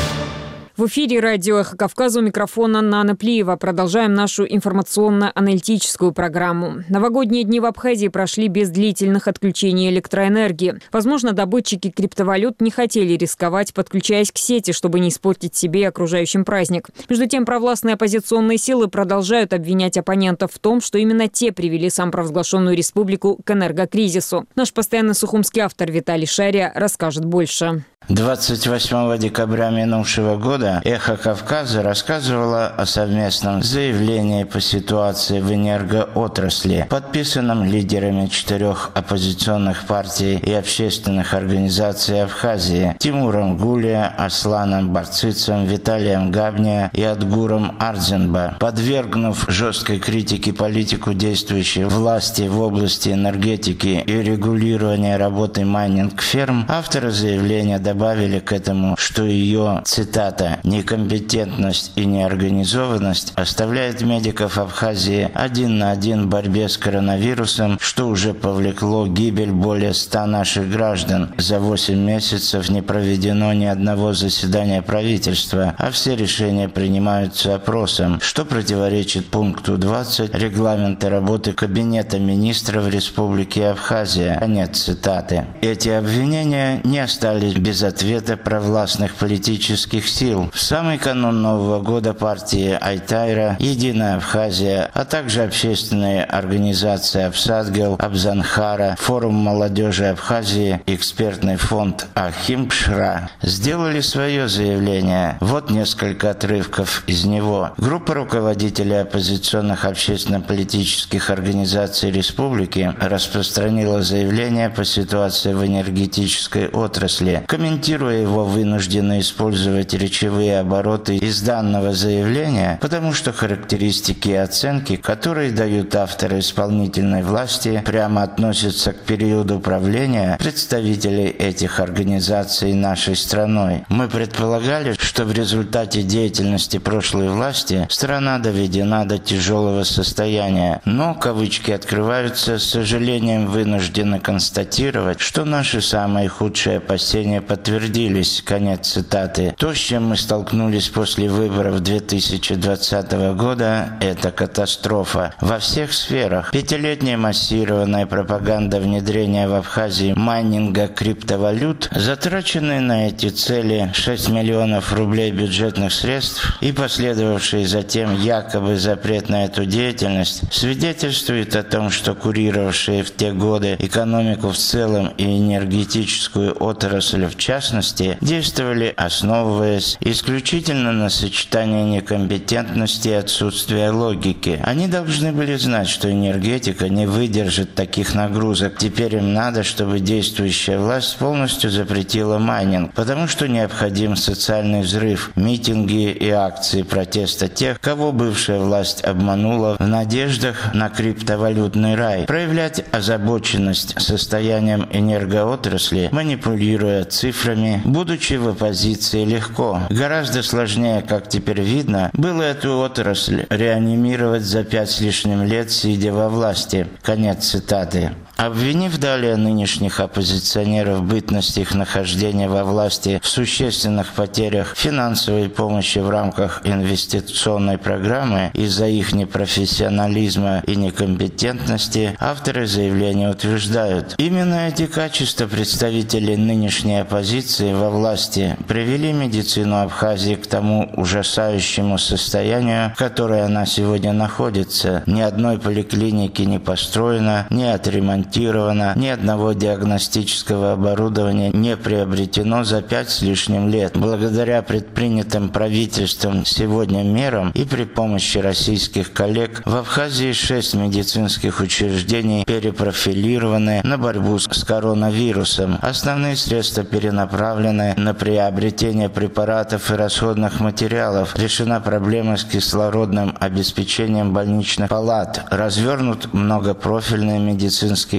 В эфире радио «Эхо Кавказа», у микрофона Нана Плиева. Продолжаем нашу информационно-аналитическую программу. Новогодние дни в Абхазии прошли без длительных отключений электроэнергии. Возможно, добытчики криптовалют не хотели рисковать, подключаясь к сети, чтобы не испортить себе и окружающим праздник. Между тем, провластные оппозиционные силы продолжают обвинять оппонентов в том, что именно те привели самопровозглашенную республику к энергокризису. Наш постоянный сухумский автор Виталий Шария расскажет больше. двадцать восьмого декабря минувшего года «Эхо Кавказа» рассказывало о совместном заявлении по ситуации в энергоотрасли, подписанном лидерами четырех оппозиционных партий и общественных организаций Абхазии: Тимуром Гулия, Асланом Барцицем, Виталием Габния и Адгуром Ардзенба. Подвергнув жесткой критике политику действующей власти в области энергетики и регулирования работы майнинг-ферм, авторы заявления добавили к этому, что ее, цитата, «некомпетентность и неорганизованность оставляет медиков Абхазии один на один в борьбе с коронавирусом, что уже повлекло гибель более ста наших граждан. За восемь месяцев не проведено ни одного заседания правительства, а все решения принимаются опросом, что противоречит пункту двадцать регламента работы Кабинета министров Республики Абхазия». Конец цитаты. Эти обвинения не остались без ответа провластных политических сил. В самый канун Нового года партии Айтайра, Единая Абхазия, а также общественные организации Абсадгел, Абзанхара, Форум молодежи Абхазии, экспертный фонд Ахимпшра сделали свое заявление. Вот несколько отрывков из него. Группа руководителей оппозиционных общественно-политических организаций республики распространила заявление по ситуации в энергетической отрасли. Комментируя его, вынуждены использовать речевые обороты из данного заявления, потому что характеристики и оценки, которые дают авторы исполнительной власти, прямо относятся к периоду правления представителей этих организаций нашей страной. Мы предполагали, что в результате деятельности прошлой власти страна доведена до тяжелого состояния, но, кавычки открываются, с сожалением вынуждены констатировать, что наши самые худшие опасения подтвердились. Конец цитаты. То, с чем мы столкнулись после выборов две тысячи двадцатого года, это катастрофа. Во всех сферах. Пятилетняя массированная пропаганда внедрения в Абхазии майнинга криптовалют, затраченные на эти цели шесть миллионов рублей бюджетных средств и последовавший затем якобы запрет на эту деятельность, свидетельствует о том, что курировавшие в те годы экономику в целом и энергетическую отрасль в частности действовали, основываясь исключительно на сочетании некомпетентности и отсутствия логики. Они должны были знать, что энергетика не выдержит таких нагрузок. Теперь им надо, чтобы действующая власть полностью запретила майнинг, потому что необходим социальный взрыв, митинги и акции протеста тех, кого бывшая власть обманула в надеждах на криптовалютный рай, проявлять озабоченность состоянием энергоотрасли, манипулируя цифрами, будучи в оппозиции, легко. Гораздо сложнее, как теперь видно, было эту отрасль реанимировать за пять с лишним лет, сидя во власти. Конец цитаты. Обвинив далее нынешних оппозиционеров в бытности их нахождения во власти в существенных потерях финансовой помощи в рамках инвестиционной программы из-за их непрофессионализма и некомпетентности, авторы заявления утверждают, именно эти качества представителей нынешней оппозиции во власти привели медицину Абхазии к тому ужасающему состоянию, в котором она сегодня находится. Ни одной поликлиники не построено, не отремонтировано, ни одного диагностического оборудования не приобретено за пять с лишним лет. Благодаря предпринятым правительством сегодня мерам и при помощи российских коллег в Абхазии шесть медицинских учреждений перепрофилированы на борьбу с коронавирусом. Основные средства перенаправлены на приобретение препаратов и расходных материалов. Решена проблема с кислородным обеспечением больничных палат. Развернут многопрофильные медицинские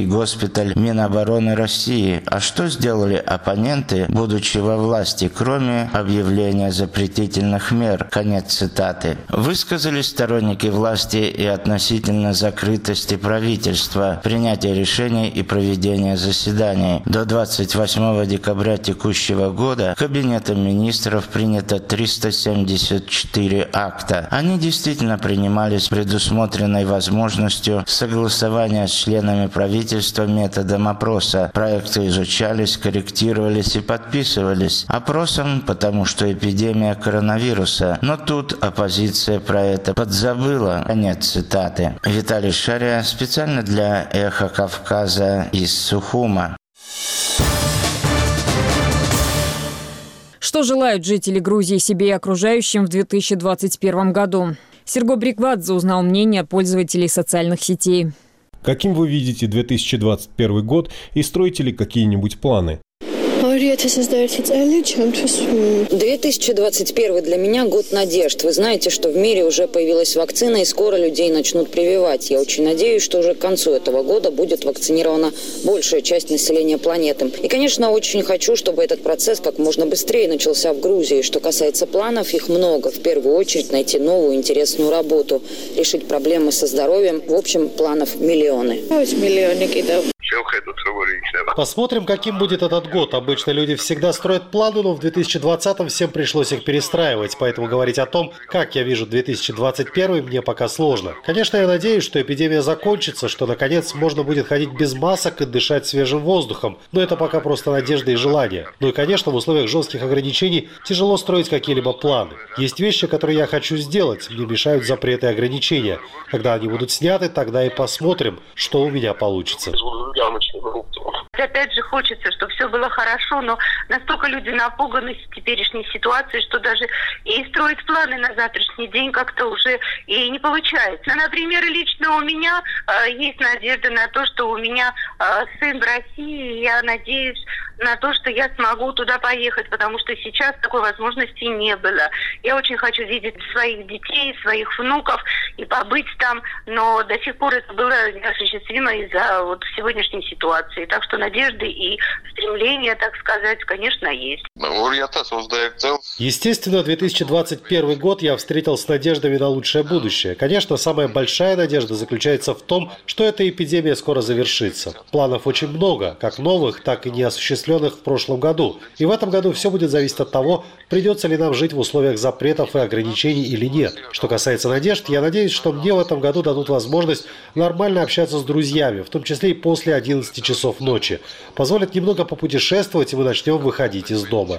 Киевский госпиталь Минобороны России. А что сделали оппоненты, будучи во власти, кроме объявления запретительных мер? Конец цитаты. Высказались сторонники власти и относительно закрытости правительства, принятия решений и проведения заседаний. До двадцать восьмого декабря текущего года Кабинетом министров принято триста семьдесят четыре акта. Они действительно принимались с предусмотренной возможностью согласования с членами правительства методом опроса. Проекты изучались, корректировались и подписывались. Опросом, потому что эпидемия коронавируса. Но тут оппозиция про это подзабыла. Конец цитаты. Виталий Шария специально для «Эхо Кавказа» из Сухума. Что желают жители Грузии себе и окружающим в две тысячи двадцать первом году? Серго Бриквадзе узнал мнение пользователей социальных сетей. Каким вы видите две тысячи двадцать первый год и строите ли какие-нибудь планы? две тысячи двадцать первый для меня год надежд. Вы знаете, что в мире уже появилась вакцина, и скоро людей начнут прививать. Я очень надеюсь, что уже к концу этого года будет вакцинирована большая часть населения планеты. И, конечно, очень хочу, чтобы этот процесс как можно быстрее начался в Грузии. Что касается планов, их много. В первую очередь найти новую интересную работу, решить проблемы со здоровьем. В общем, планов миллионы. Посмотрим, каким будет этот год. Обычно люди всегда строят планы, но в две тысячи двадцатом всем пришлось их перестраивать. Поэтому говорить о том, как я вижу две тысячи двадцать первый, мне пока сложно. Конечно, я надеюсь, что эпидемия закончится, что наконец можно будет ходить без масок и дышать свежим воздухом. Но это пока просто надежда и желание. Ну и, конечно, в условиях жестких ограничений тяжело строить какие-либо планы. Есть вещи, которые я хочу сделать. Мне мешают запреты и ограничения. Когда они будут сняты, тогда и посмотрим, что у меня получится. Опять же, хочется, чтобы все было хорошо, но настолько люди напуганы теперешней ситуацией, что даже и строить планы на завтрашний день как-то уже и не получается. Например, лично у меня э, есть надежда на то, что у меня э, сын в России, и я надеюсь на то, что я смогу туда поехать, потому что сейчас такой возможности не было. Я очень хочу видеть своих детей, своих внуков и побыть там, но до сих пор это было неосуществимо из-за вот сегодняшней ситуации. Так что надежды и стремления, так сказать, конечно, есть. Естественно, две тысячи двадцать первый год я встретил с надеждами на лучшее будущее. Конечно, самая большая надежда заключается в том, что эта эпидемия скоро завершится. Планов очень много, как новых, так и неосуществленных в прошлом году. И в этом году все будет зависеть от того, придется ли нам жить в условиях запретов и ограничений или нет. Что касается надежд, я надеюсь, что мне в этом году дадут возможность нормально общаться с друзьями, в том числе и после одиннадцати часов ночи. Позволят немного попутешествовать, и мы начнем выходить из дома.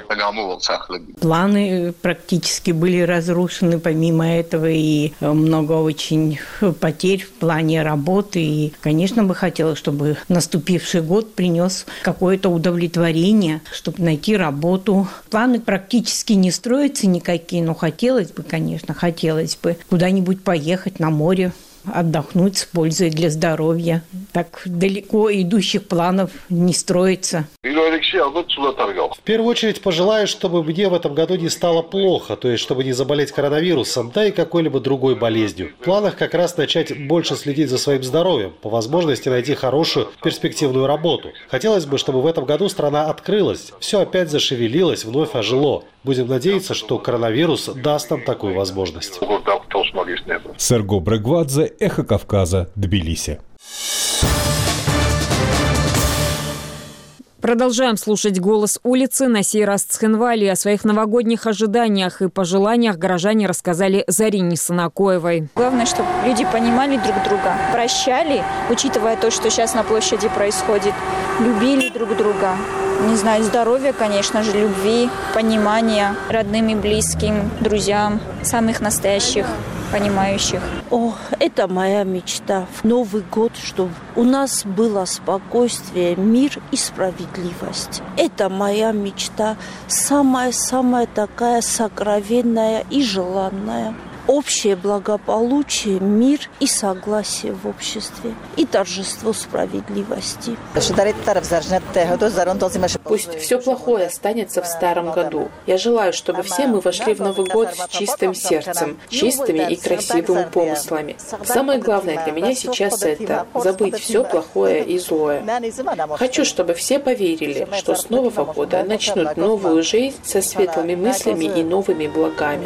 Планы практически были разрушены, помимо этого, и много очень потерь в плане работы. И, конечно, бы хотелось, чтобы наступивший год принес какое-то удовлетворение, чтобы найти работу. Планы практически не строятся никакие, но хотелось бы, конечно, хотелось бы куда-нибудь поехать на море, отдохнуть с пользой для здоровья. Так далеко идущих планов не строится. В первую очередь пожелаю, чтобы мне в этом году не стало плохо, то есть чтобы не заболеть коронавирусом, да и какой-либо другой болезнью. В планах как раз начать больше следить за своим здоровьем, по возможности найти хорошую перспективную работу. Хотелось бы, чтобы в этом году страна открылась, все опять зашевелилось, вновь ожило. Будем надеяться, что коронавирус даст нам такую возможность. Серго Бриквадзе, «Эхо Кавказа», Тбилиси. Продолжаем слушать «Голос улицы». На сей раз Цхинвали. О своих новогодних ожиданиях и пожеланиях горожане рассказали Зарине Санакоевой. Главное, чтобы люди понимали друг друга, прощали, учитывая то, что сейчас на площади происходит, любили друг друга. Не знаю, здоровья, конечно же, любви, понимания родным и близким, друзьям, самых настоящих, понимающих. О, это моя мечта. В Новый год, чтобы у нас было спокойствие, мир и справедливость. Это моя мечта, самая-самая такая сокровенная и желанная. общее благополучие, мир и согласие в обществе, и торжество справедливости. Пусть все плохое останется в старом году. Я желаю, чтобы все мы вошли в Новый год с чистым сердцем, чистыми и красивыми помыслами. Самое главное для меня сейчас это забыть все плохое и злое. Хочу, чтобы все поверили, что с Нового года начнут новую жизнь со светлыми мыслями и новыми благами.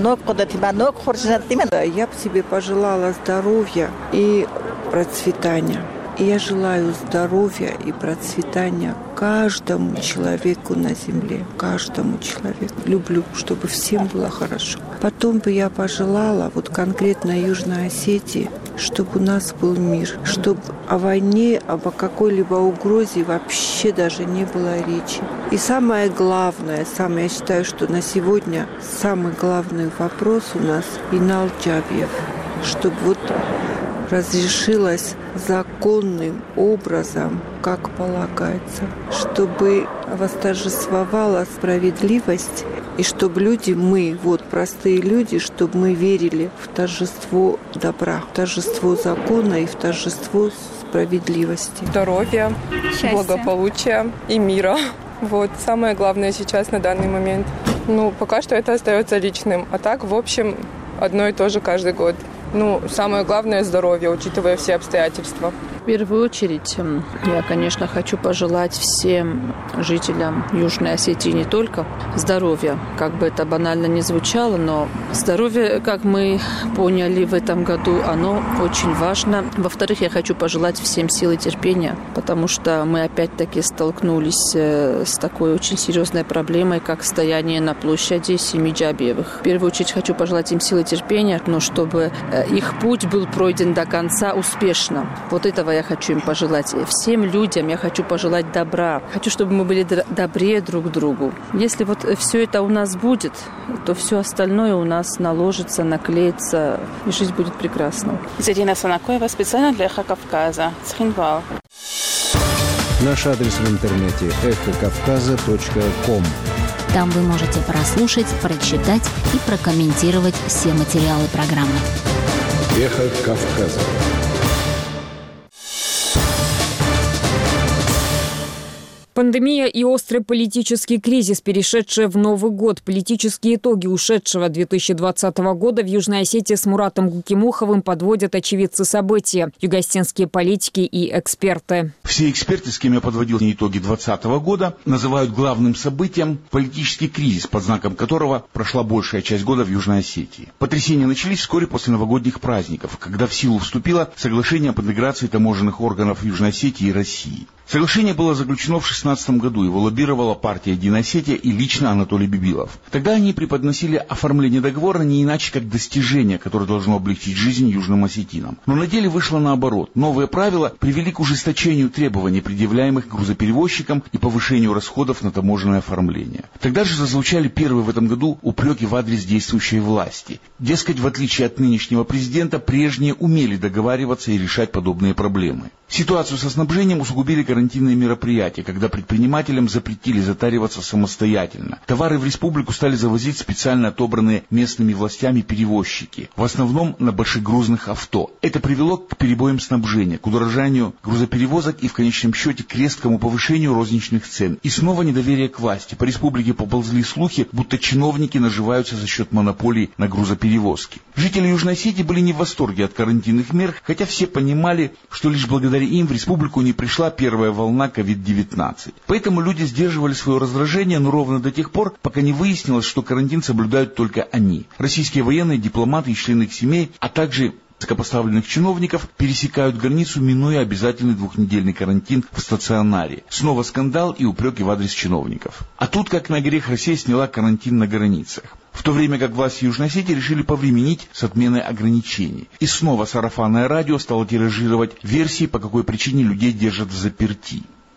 Я бы себе пожелала здоровья и процветания. И я желаю здоровья и процветания каждому человеку на земле, каждому человеку. Люблю, чтобы всем было хорошо. Потом бы я пожелала, вот конкретно Южной Осетии, чтобы у нас был мир, чтобы о войне, об какой-либо угрозе вообще даже не было речи. И самое главное, самое, я считаю, что на сегодня самый главный вопрос у нас Инал Джабиев, чтобы вот разрешилось законным образом, как полагается, чтобы восторжествовала справедливость, и чтобы люди, мы, вот простые люди, чтобы мы верили в торжество добра, в торжество закона и в торжество справедливости. Здоровья, счастья, благополучия и мира. Вот, самое главное сейчас на данный момент. Ну, пока что это остается личным, а так, в общем, одно и то же каждый год. Ну, самое главное – здоровье, учитывая все обстоятельства. В первую очередь, я, конечно, хочу пожелать всем жителям Южной Осетии не только здоровья, как бы это банально ни звучало, но здоровье, как мы поняли в этом году, оно очень важно. Во-вторых, я хочу пожелать всем силы терпения, потому что мы опять-таки столкнулись с такой очень серьезной проблемой, как стояние на площади семьи Джабиевых. В первую очередь хочу пожелать им силы терпения, но чтобы их путь был пройден до конца успешно. Вот этого я хочу им пожелать. Всем людям я хочу пожелать добра. Хочу, чтобы мы были добрее друг к другу. Если вот все это у нас будет, то все остальное у нас наложится, наклеится, и жизнь будет прекрасна. Зарина Санакоева специально для «Эхо Кавказа». Цхинвал. Наш адрес в интернете эхо кавказа точка ком. Там вы можете прослушать, прочитать и прокомментировать все материалы программы. Эхо Кавказа. Пандемия и острый политический кризис, перешедшие в Новый год. Политические итоги ушедшего две тысячи двадцатого года в Южной Осетии с Муратом Гукимуховым подводят очевидцы события, югостинские политики и эксперты. Все эксперты, с кем я подводил итоги двадцатого года, называют главным событием политический кризис, под знаком которого прошла большая часть года в Южной Осетии. Потрясения начались вскоре после новогодних праздников, когда в силу вступило соглашение об интеграции таможенных органов Южной Осетии и России. Соглашение было заключено в две тысячи шестнадцатом году, его лоббировала партия «Единая Осетия» и лично Анатолий Бибилов. Тогда они преподносили оформление договора не иначе, как достижение, которое должно облегчить жизнь южным осетинам. Но на деле вышло наоборот. Новые правила привели к ужесточению требований, предъявляемых грузоперевозчикам, и повышению расходов на таможенное оформление. Тогда же зазвучали первые в этом году упреки в адрес действующей власти. Дескать, в отличие от нынешнего президента, прежние умели договариваться и решать подобные проблемы. Ситуацию со снабжением усугубили карантинные мероприятия, когда предпринимателям запретили затариваться самостоятельно. Товары в республику стали завозить специально отобранные местными властями перевозчики, в основном на большегрузных авто. Это привело к перебоям снабжения, к удорожанию грузоперевозок и в конечном счете к резкому повышению розничных цен. И снова недоверие к власти. По республике поползли слухи, будто чиновники наживаются за счет монополий на грузоперевозки. Жители Южной Осетии были не в восторге от карантинных мер, хотя все понимали, что лишь благодаря им в республику не пришла первая волна ковид девятнадцать. Поэтому люди сдерживали свое раздражение, но ровно до тех пор, пока не выяснилось, что карантин соблюдают только они. Российские военные, дипломаты и члены их семей, а также высокопоставленных чиновников пересекают границу, минуя обязательный двухнедельный карантин в стационаре. Снова скандал и упреки в адрес чиновников. А тут, как на грех, Россия сняла карантин на границах. В то время как власти Южной Осетии решили повременить с отменой ограничений. И снова сарафанное радио стало тиражировать версии, по какой причине людей держат взаперти.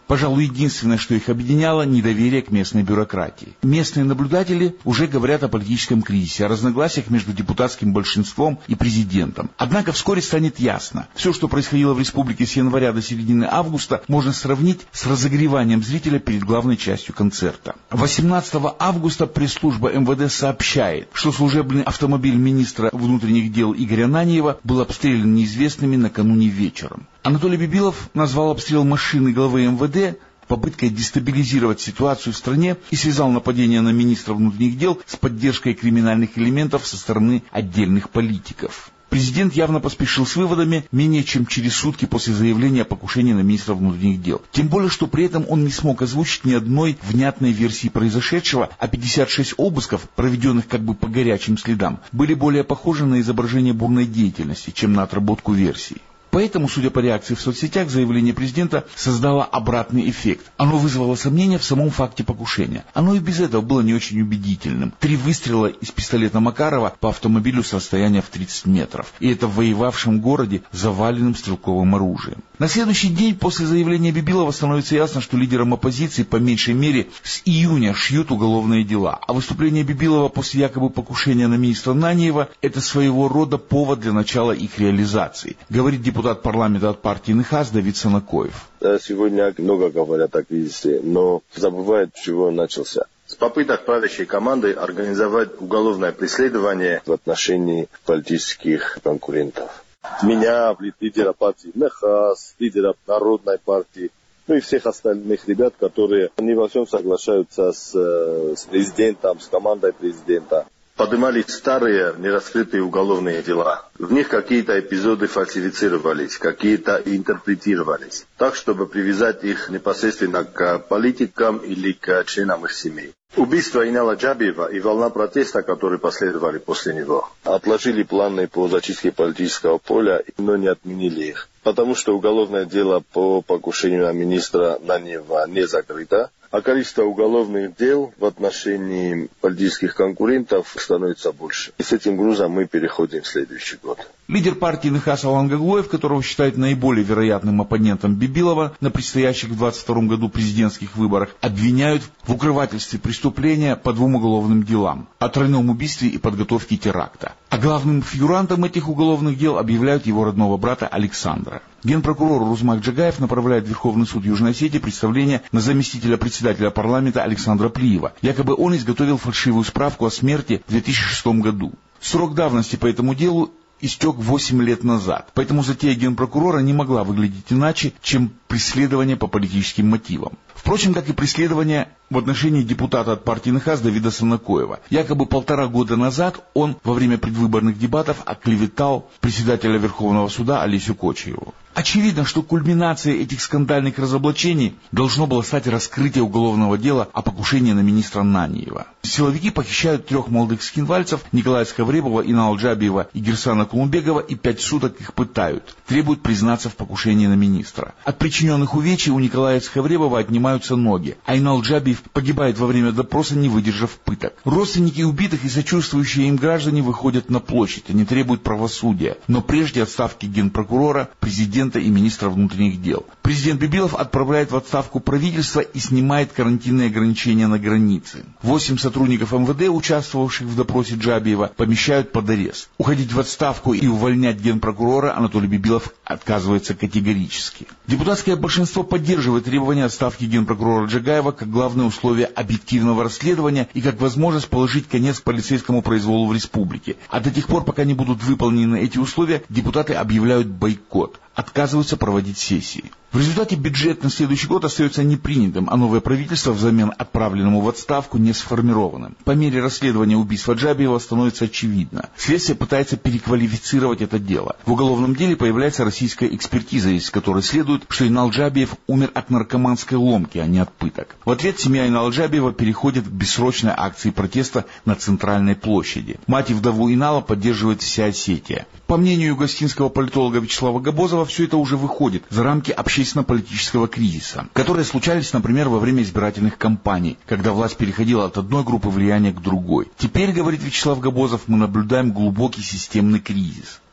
Пожалуй, единственное, что их объединяло, недоверие к местной бюрократии. Местные наблюдатели уже говорят о политическом кризисе, о разногласиях между депутатским большинством и президентом. Однако вскоре станет ясно, все, что происходило в республике с января до середины августа, можно сравнить с разогреванием зрителя перед главной частью концерта. восемнадцатого августа пресс-служба эм вэ дэ сообщает, что служебный автомобиль министра внутренних дел Игоря Наньева был обстрелян неизвестными накануне вечером. Анатолий Бибилов назвал обстрел машины главы эм вэ дэ попыткой дестабилизировать ситуацию в стране и связал нападение на министра внутренних дел с поддержкой криминальных элементов со стороны отдельных политиков. Президент явно поспешил с выводами менее чем через сутки после заявления о покушении на министра внутренних дел. Тем более, что при этом он не смог озвучить ни одной внятной версии произошедшего, а пятьдесят шесть обысков, проведенных как бы по горячим следам, были более похожи на изображение бурной деятельности, чем на отработку версий. Поэтому, судя по реакции в соцсетях, заявление президента создало обратный эффект. Оно вызвало сомнения в самом факте покушения. Оно и без этого было не очень убедительным. Три выстрела из пистолета Макарова по автомобилю с расстояния в тридцать метров. И это в воевавшем городе заваленным стрелковым оружием. На следующий день после заявления Бибилова становится ясно, что лидерам оппозиции по меньшей мере с июня шьют уголовные дела. А выступление Бибилова после якобы покушения на министра Наньева – это своего рода повод для начала их реализации, говорит депутат Депутат парламента от партии НХАС Давид Санакоев. Сегодня много говорят о кризисе, но забывают, с чего он начался. С попыток правящей команды организовать уголовное преследование в отношении политических конкурентов. Меня, лидера партии НХАС, лидера Народной партии, ну и всех остальных ребят, которые не во всем соглашаются с, с президентом, с командой президента. Поднимались старые нераскрытые уголовные дела. В них какие-то эпизоды фальсифицировались, какие-то интерпретировались, так, чтобы привязать их непосредственно к политикам или к членам их семей. Убийство Инала Джабиева и волна протеста, которые последовали после него, отложили планы по зачистке политического поля, но не отменили их. Потому что уголовное дело по покушению на министра Наньева не закрыто, а количество уголовных дел в отношении политических конкурентов становится больше. И с этим грузом мы переходим в следующий год. Лидер партии НХАС Алан Гаглоев, которого считают наиболее вероятным оппонентом Бибилова на предстоящих в двадцать втором году президентских выборах, обвиняют в укрывательстве преступления по двум уголовным делам – о тройном убийстве и подготовке теракта. А главным фигурантом этих уголовных дел объявляют его родного брата Александра. Генпрокурор Рузмак Джагаев направляет в Верховный суд Южной Осетии представление на заместителя председателя парламента Александра Плиева. Якобы он изготовил фальшивую справку о смерти в две тысячи шестом году. Срок давности по этому делу истек восемь лет назад. Поэтому затея генпрокурора не могла выглядеть иначе, чем преследование по политическим мотивам. Впрочем, как и преследование в отношении депутата от партии НХАС Давида Санакоева. Якобы полтора года назад он во время предвыборных дебатов оклеветал председателя Верховного суда Олесю Кочиеву. Очевидно, что кульминацией этих скандальных разоблачений должно было стать раскрытие уголовного дела о покушении на министра Наньева. Силовики похищают трех молодых скинвальцев Николая Схавребова, Инала Джабиева и Герсана Кулумбегова и пять суток их пытают. Требуют признаться в покушении на министра. От причиненных увечий у Николая Схавребова отнимаются ноги, а Инал Джабиев погибает во время допроса, не выдержав пыток. Родственники убитых и сочувствующие им граждане выходят на площадь, они требуют правосудия. Но прежде отставки генпрокурора, президента и министра внутренних дел. Президент Бибилов отправляет в отставку правительство и снимает карантинные ограничения на границе. Восемь сотрудников эм вэ дэ, участвовавших в допросе Джабиева, помещают под арест. Уходить в отставку и увольнять генпрокурора Анатолий Бибилов отказывается категорически. Депутатское большинство поддерживает требования отставки генпрокурора Джагаева как главное условие объективного расследования и как возможность положить конец полицейскому произволу в республике. А до тех пор, пока не будут выполнены эти условия, депутаты объявляют бойкот. Отказываются проводить сессии. В результате бюджет на следующий год остается непринятым, а новое правительство взамен отправленному в отставку не сформированным. По мере расследования убийства Джабиева становится очевидно. Следствие пытается переквалифицировать это дело. В уголовном деле появляется российская экспертиза, из которой следует, что Инал Джабиев умер от наркоманской ломки, а не от пыток. В ответ семья Инала Джабиева переходит к бессрочной акции протеста на Центральной площади. Мать и вдову Инала поддерживает вся Осетия. По мнению югоосетинского политолога Вячеслава Габозова, все это уже выходит за рамки общественно-политического кризиса, которые случались, например, во время избирательных кампаний, когда власть переходила от одной группы влияния к другой. Теперь, говорит Вячеслав Габозов, мы наблюдаем глубокий системный кризис.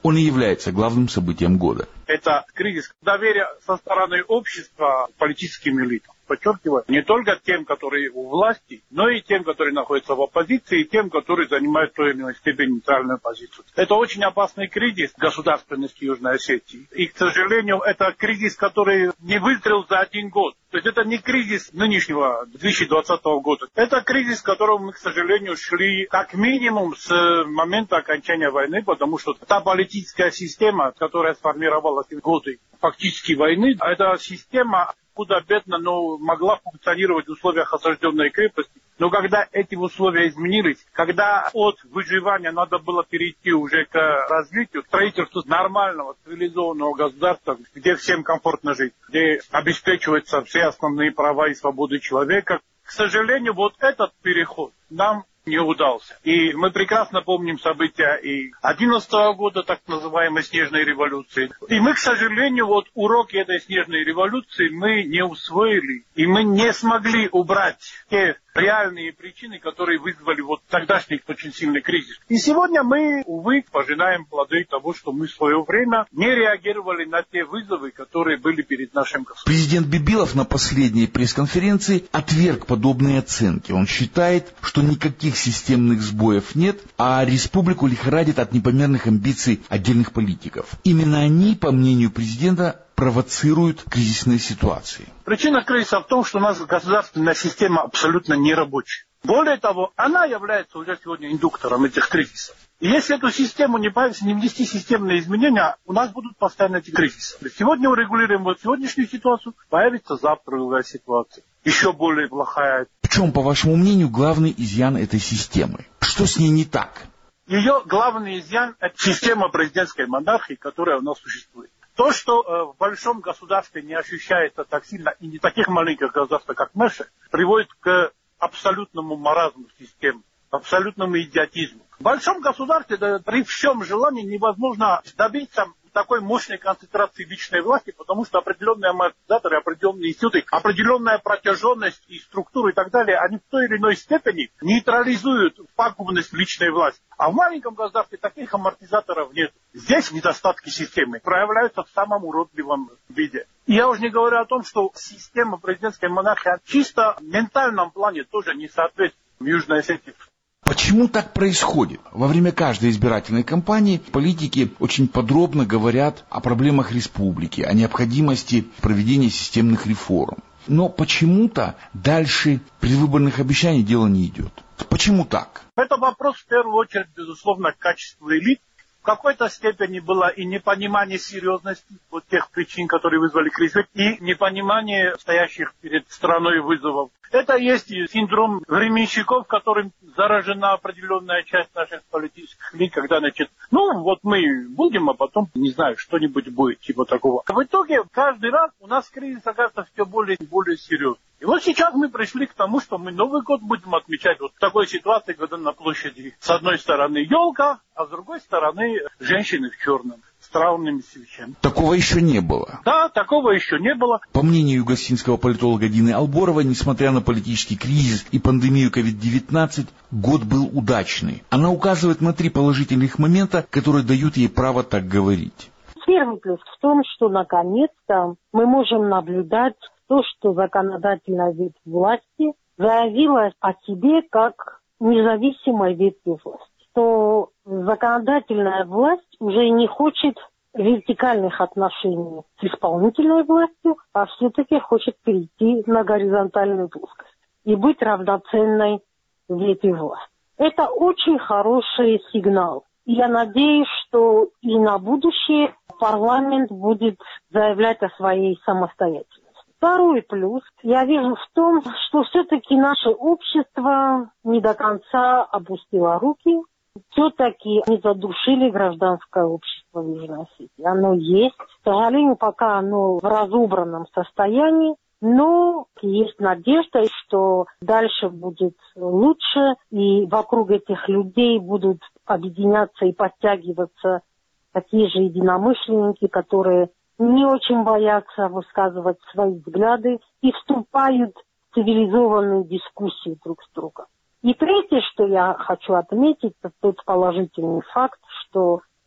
он и является главным событием года. Это кризис доверия со стороны общества к политическим элитам. Подчеркиваю, не только тем, которые у власти, но и тем, которые находятся в оппозиции, и тем, которые занимают в той или иной степени нейтральную позицию. Это очень опасный кризис государственности Южной Осетии. И, к сожалению, это кризис, который не выстрелил за один год. То есть это не кризис нынешнего две тысячи двадцатого года. Это кризис, к которому мы, к сожалению, шли как минимум с момента окончания войны, потому что та политическая система, которая сформировалась в годы фактически войны, эта система худо-бедно, но могла функционировать в условиях осажденной крепости. Но когда эти условия изменились, когда от выживания надо было перейти уже к развитию, к строительству нормального, цивилизованного государства, где всем комфортно жить, где обеспечиваются все основные права и свободы человека, к сожалению, вот этот переход нам не удался. И мы прекрасно помним события и две тысячи одиннадцатого года, так называемой снежной революции. И мы, к сожалению, вот уроки этой снежной революции мы не усвоили. И мы не смогли убрать те реальные причины, которые вызвали вот тогдашний очень сильный кризис. И сегодня мы, увы, пожинаем плоды того, что мы в свое время не реагировали на те вызовы, которые были перед нашим государством. Президент Бибилов на последней пресс-конференции отверг подобные оценки. Он считает, что никаких системных сбоев нет, а республику лихорадит от непомерных амбиций отдельных политиков. Именно они, по мнению президента, провоцируют кризисные ситуации. Причина кризиса в том, что у нас государственная система абсолютно нерабочая. Более того, она является уже сегодня индуктором этих кризисов. И если эту систему не, не внести системные изменения, у нас будут постоянно эти кризисы. Сегодня урегулируем вот сегодняшнюю ситуацию, появится завтра другая ситуация. Еще более плохая. В чем, по вашему мнению, главный изъян этой системы? Что с ней не так? Ее главный изъян – это система президентской монархии, которая у нас существует. То, что э, в большом государстве не ощущается так сильно, и не таких маленьких государств, как наше, приводит к абсолютному маразму системы, абсолютному идиотизму. В большом государстве да, при всем желании невозможно добиться такой мощной концентрации личной власти, потому что определенные амортизаторы, определенные институты, определенная протяженность и структура и так далее, они в той или иной степени нейтрализуют пагубность личной власти. А в маленьком государстве таких амортизаторов нет. Здесь недостатки системы проявляются в самом уродливом виде. И я уже не говорю о том, что система президентской монархии чисто в ментальном плане тоже не соответствует в Южной Осетии. Почему так происходит? Во время каждой избирательной кампании политики очень подробно говорят о проблемах республики, о необходимости проведения системных реформ. Но почему-то дальше предвыборных обещаний дело не идет. Почему так? Это вопрос в первую очередь, безусловно, качества элит. В какой-то степени было и непонимание серьезности вот тех причин, которые вызвали кризис, и непонимание стоящих перед страной вызовов. Это есть и синдром временщиков, которым заражена определенная часть наших политических элит, когда, значит, ну вот мы будем, а потом, не знаю, что-нибудь будет, типа такого. В итоге каждый раз у нас кризис оказывается все более и более серьезным. И вот сейчас мы пришли к тому, что мы Новый год будем отмечать вот в такой ситуации, когда на площади с одной стороны елка, а с другой стороны женщины в черном с траурными свечами. Такого еще не было. Да, такого еще не было. По мнению югосинского политолога Дины Алборовой, несмотря на политический кризис и пандемию ковид девятнадцать, год был удачный. Она указывает на три положительных момента, которые дают ей право так говорить. Первый плюс в том, что наконец-то мы можем наблюдать то, что законодательная ветвь власти заявила о себе как независимой ветви власти. Что законодательная власть уже не хочет вертикальных отношений с исполнительной властью, а все-таки хочет перейти на горизонтальную плоскость и быть равноценной ветви власти. Это очень хороший сигнал. И я надеюсь, что и на будущее парламент будет заявлять о своей самостоятельности. Второй плюс я вижу в том, что все-таки наше общество не до конца опустило руки. Все-таки не задушили гражданское общество в Южной Осетии. Оно есть. К сожалению, пока оно в разобранном состоянии. Но есть надежда, что дальше будет лучше. И вокруг этих людей будут объединяться и подтягиваться такие же единомышленники, которые не очень боятся высказывать свои взгляды и вступают в цивилизованные дискуссии друг с другом. И третье, что я хочу отметить, это тот положительный факт, что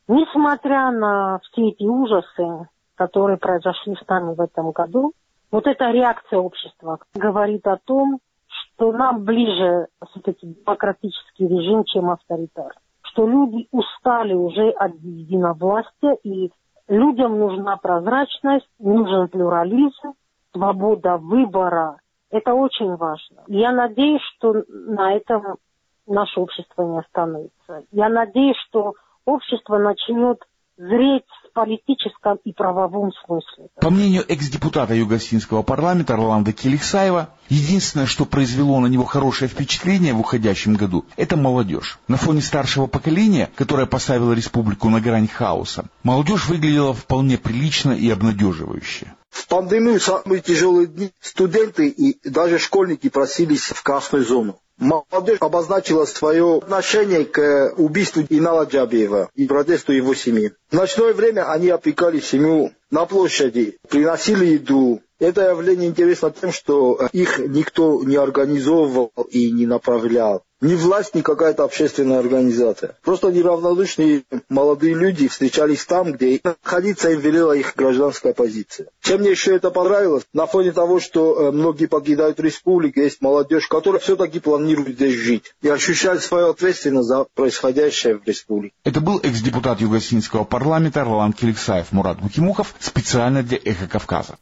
Несмотря на все эти ужасы, которые произошли с нами в этом году, вот эта реакция общества говорит о том, что нам ближе все-таки демократический режим, чем авторитарный. Что люди устали уже от единовластия, и людям нужна прозрачность, нужен плюрализм, свобода выбора. Это очень важно. Я надеюсь, что на этом наше общество не остановится. Я надеюсь, что общество начнет зреть в политическом и правовом смысле. По мнению экс-депутата Югосинского парламента Роланда Келихсаева, единственное, что произвело на него хорошее впечатление в уходящем году, это молодежь. На фоне старшего поколения, которое поставило республику на грань хаоса, молодежь выглядела вполне прилично и обнадеживающе. В пандемию самые тяжелые дни студенты и даже школьники просились в красную зону. Молодежь обозначила свое отношение к убийству Инала Джабиева и протесту его семьи. В ночное время они опекали семью на площади, приносили еду. Это явление интересно тем, что их никто не организовывал и не направлял. Ни власть, ни какая-то общественная организация. Просто неравнодушные молодые люди встречались там, где находиться им велела их гражданская позиция. Чем мне еще это понравилось, на фоне того, что многие покидают республику, есть молодежь, которая все-таки планирует здесь жить и ощущает свою ответственность за происходящее в республике. Это был экс-депутат Югосинского парламента Роланд Келихсаев. Мурат Букимухов специально для «Эхо Кавказа».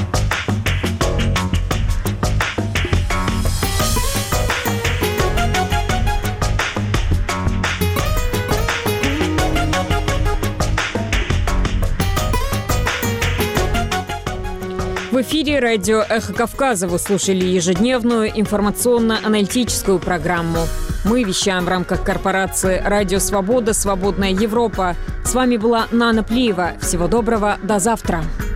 В эфире радио «Эхо Кавказа» вы слушали ежедневную информационно-аналитическую программу. Мы вещаем в рамках корпорации «Радио Свобода. Свободная Европа». С вами была Нана Плиева. Всего доброго. До завтра.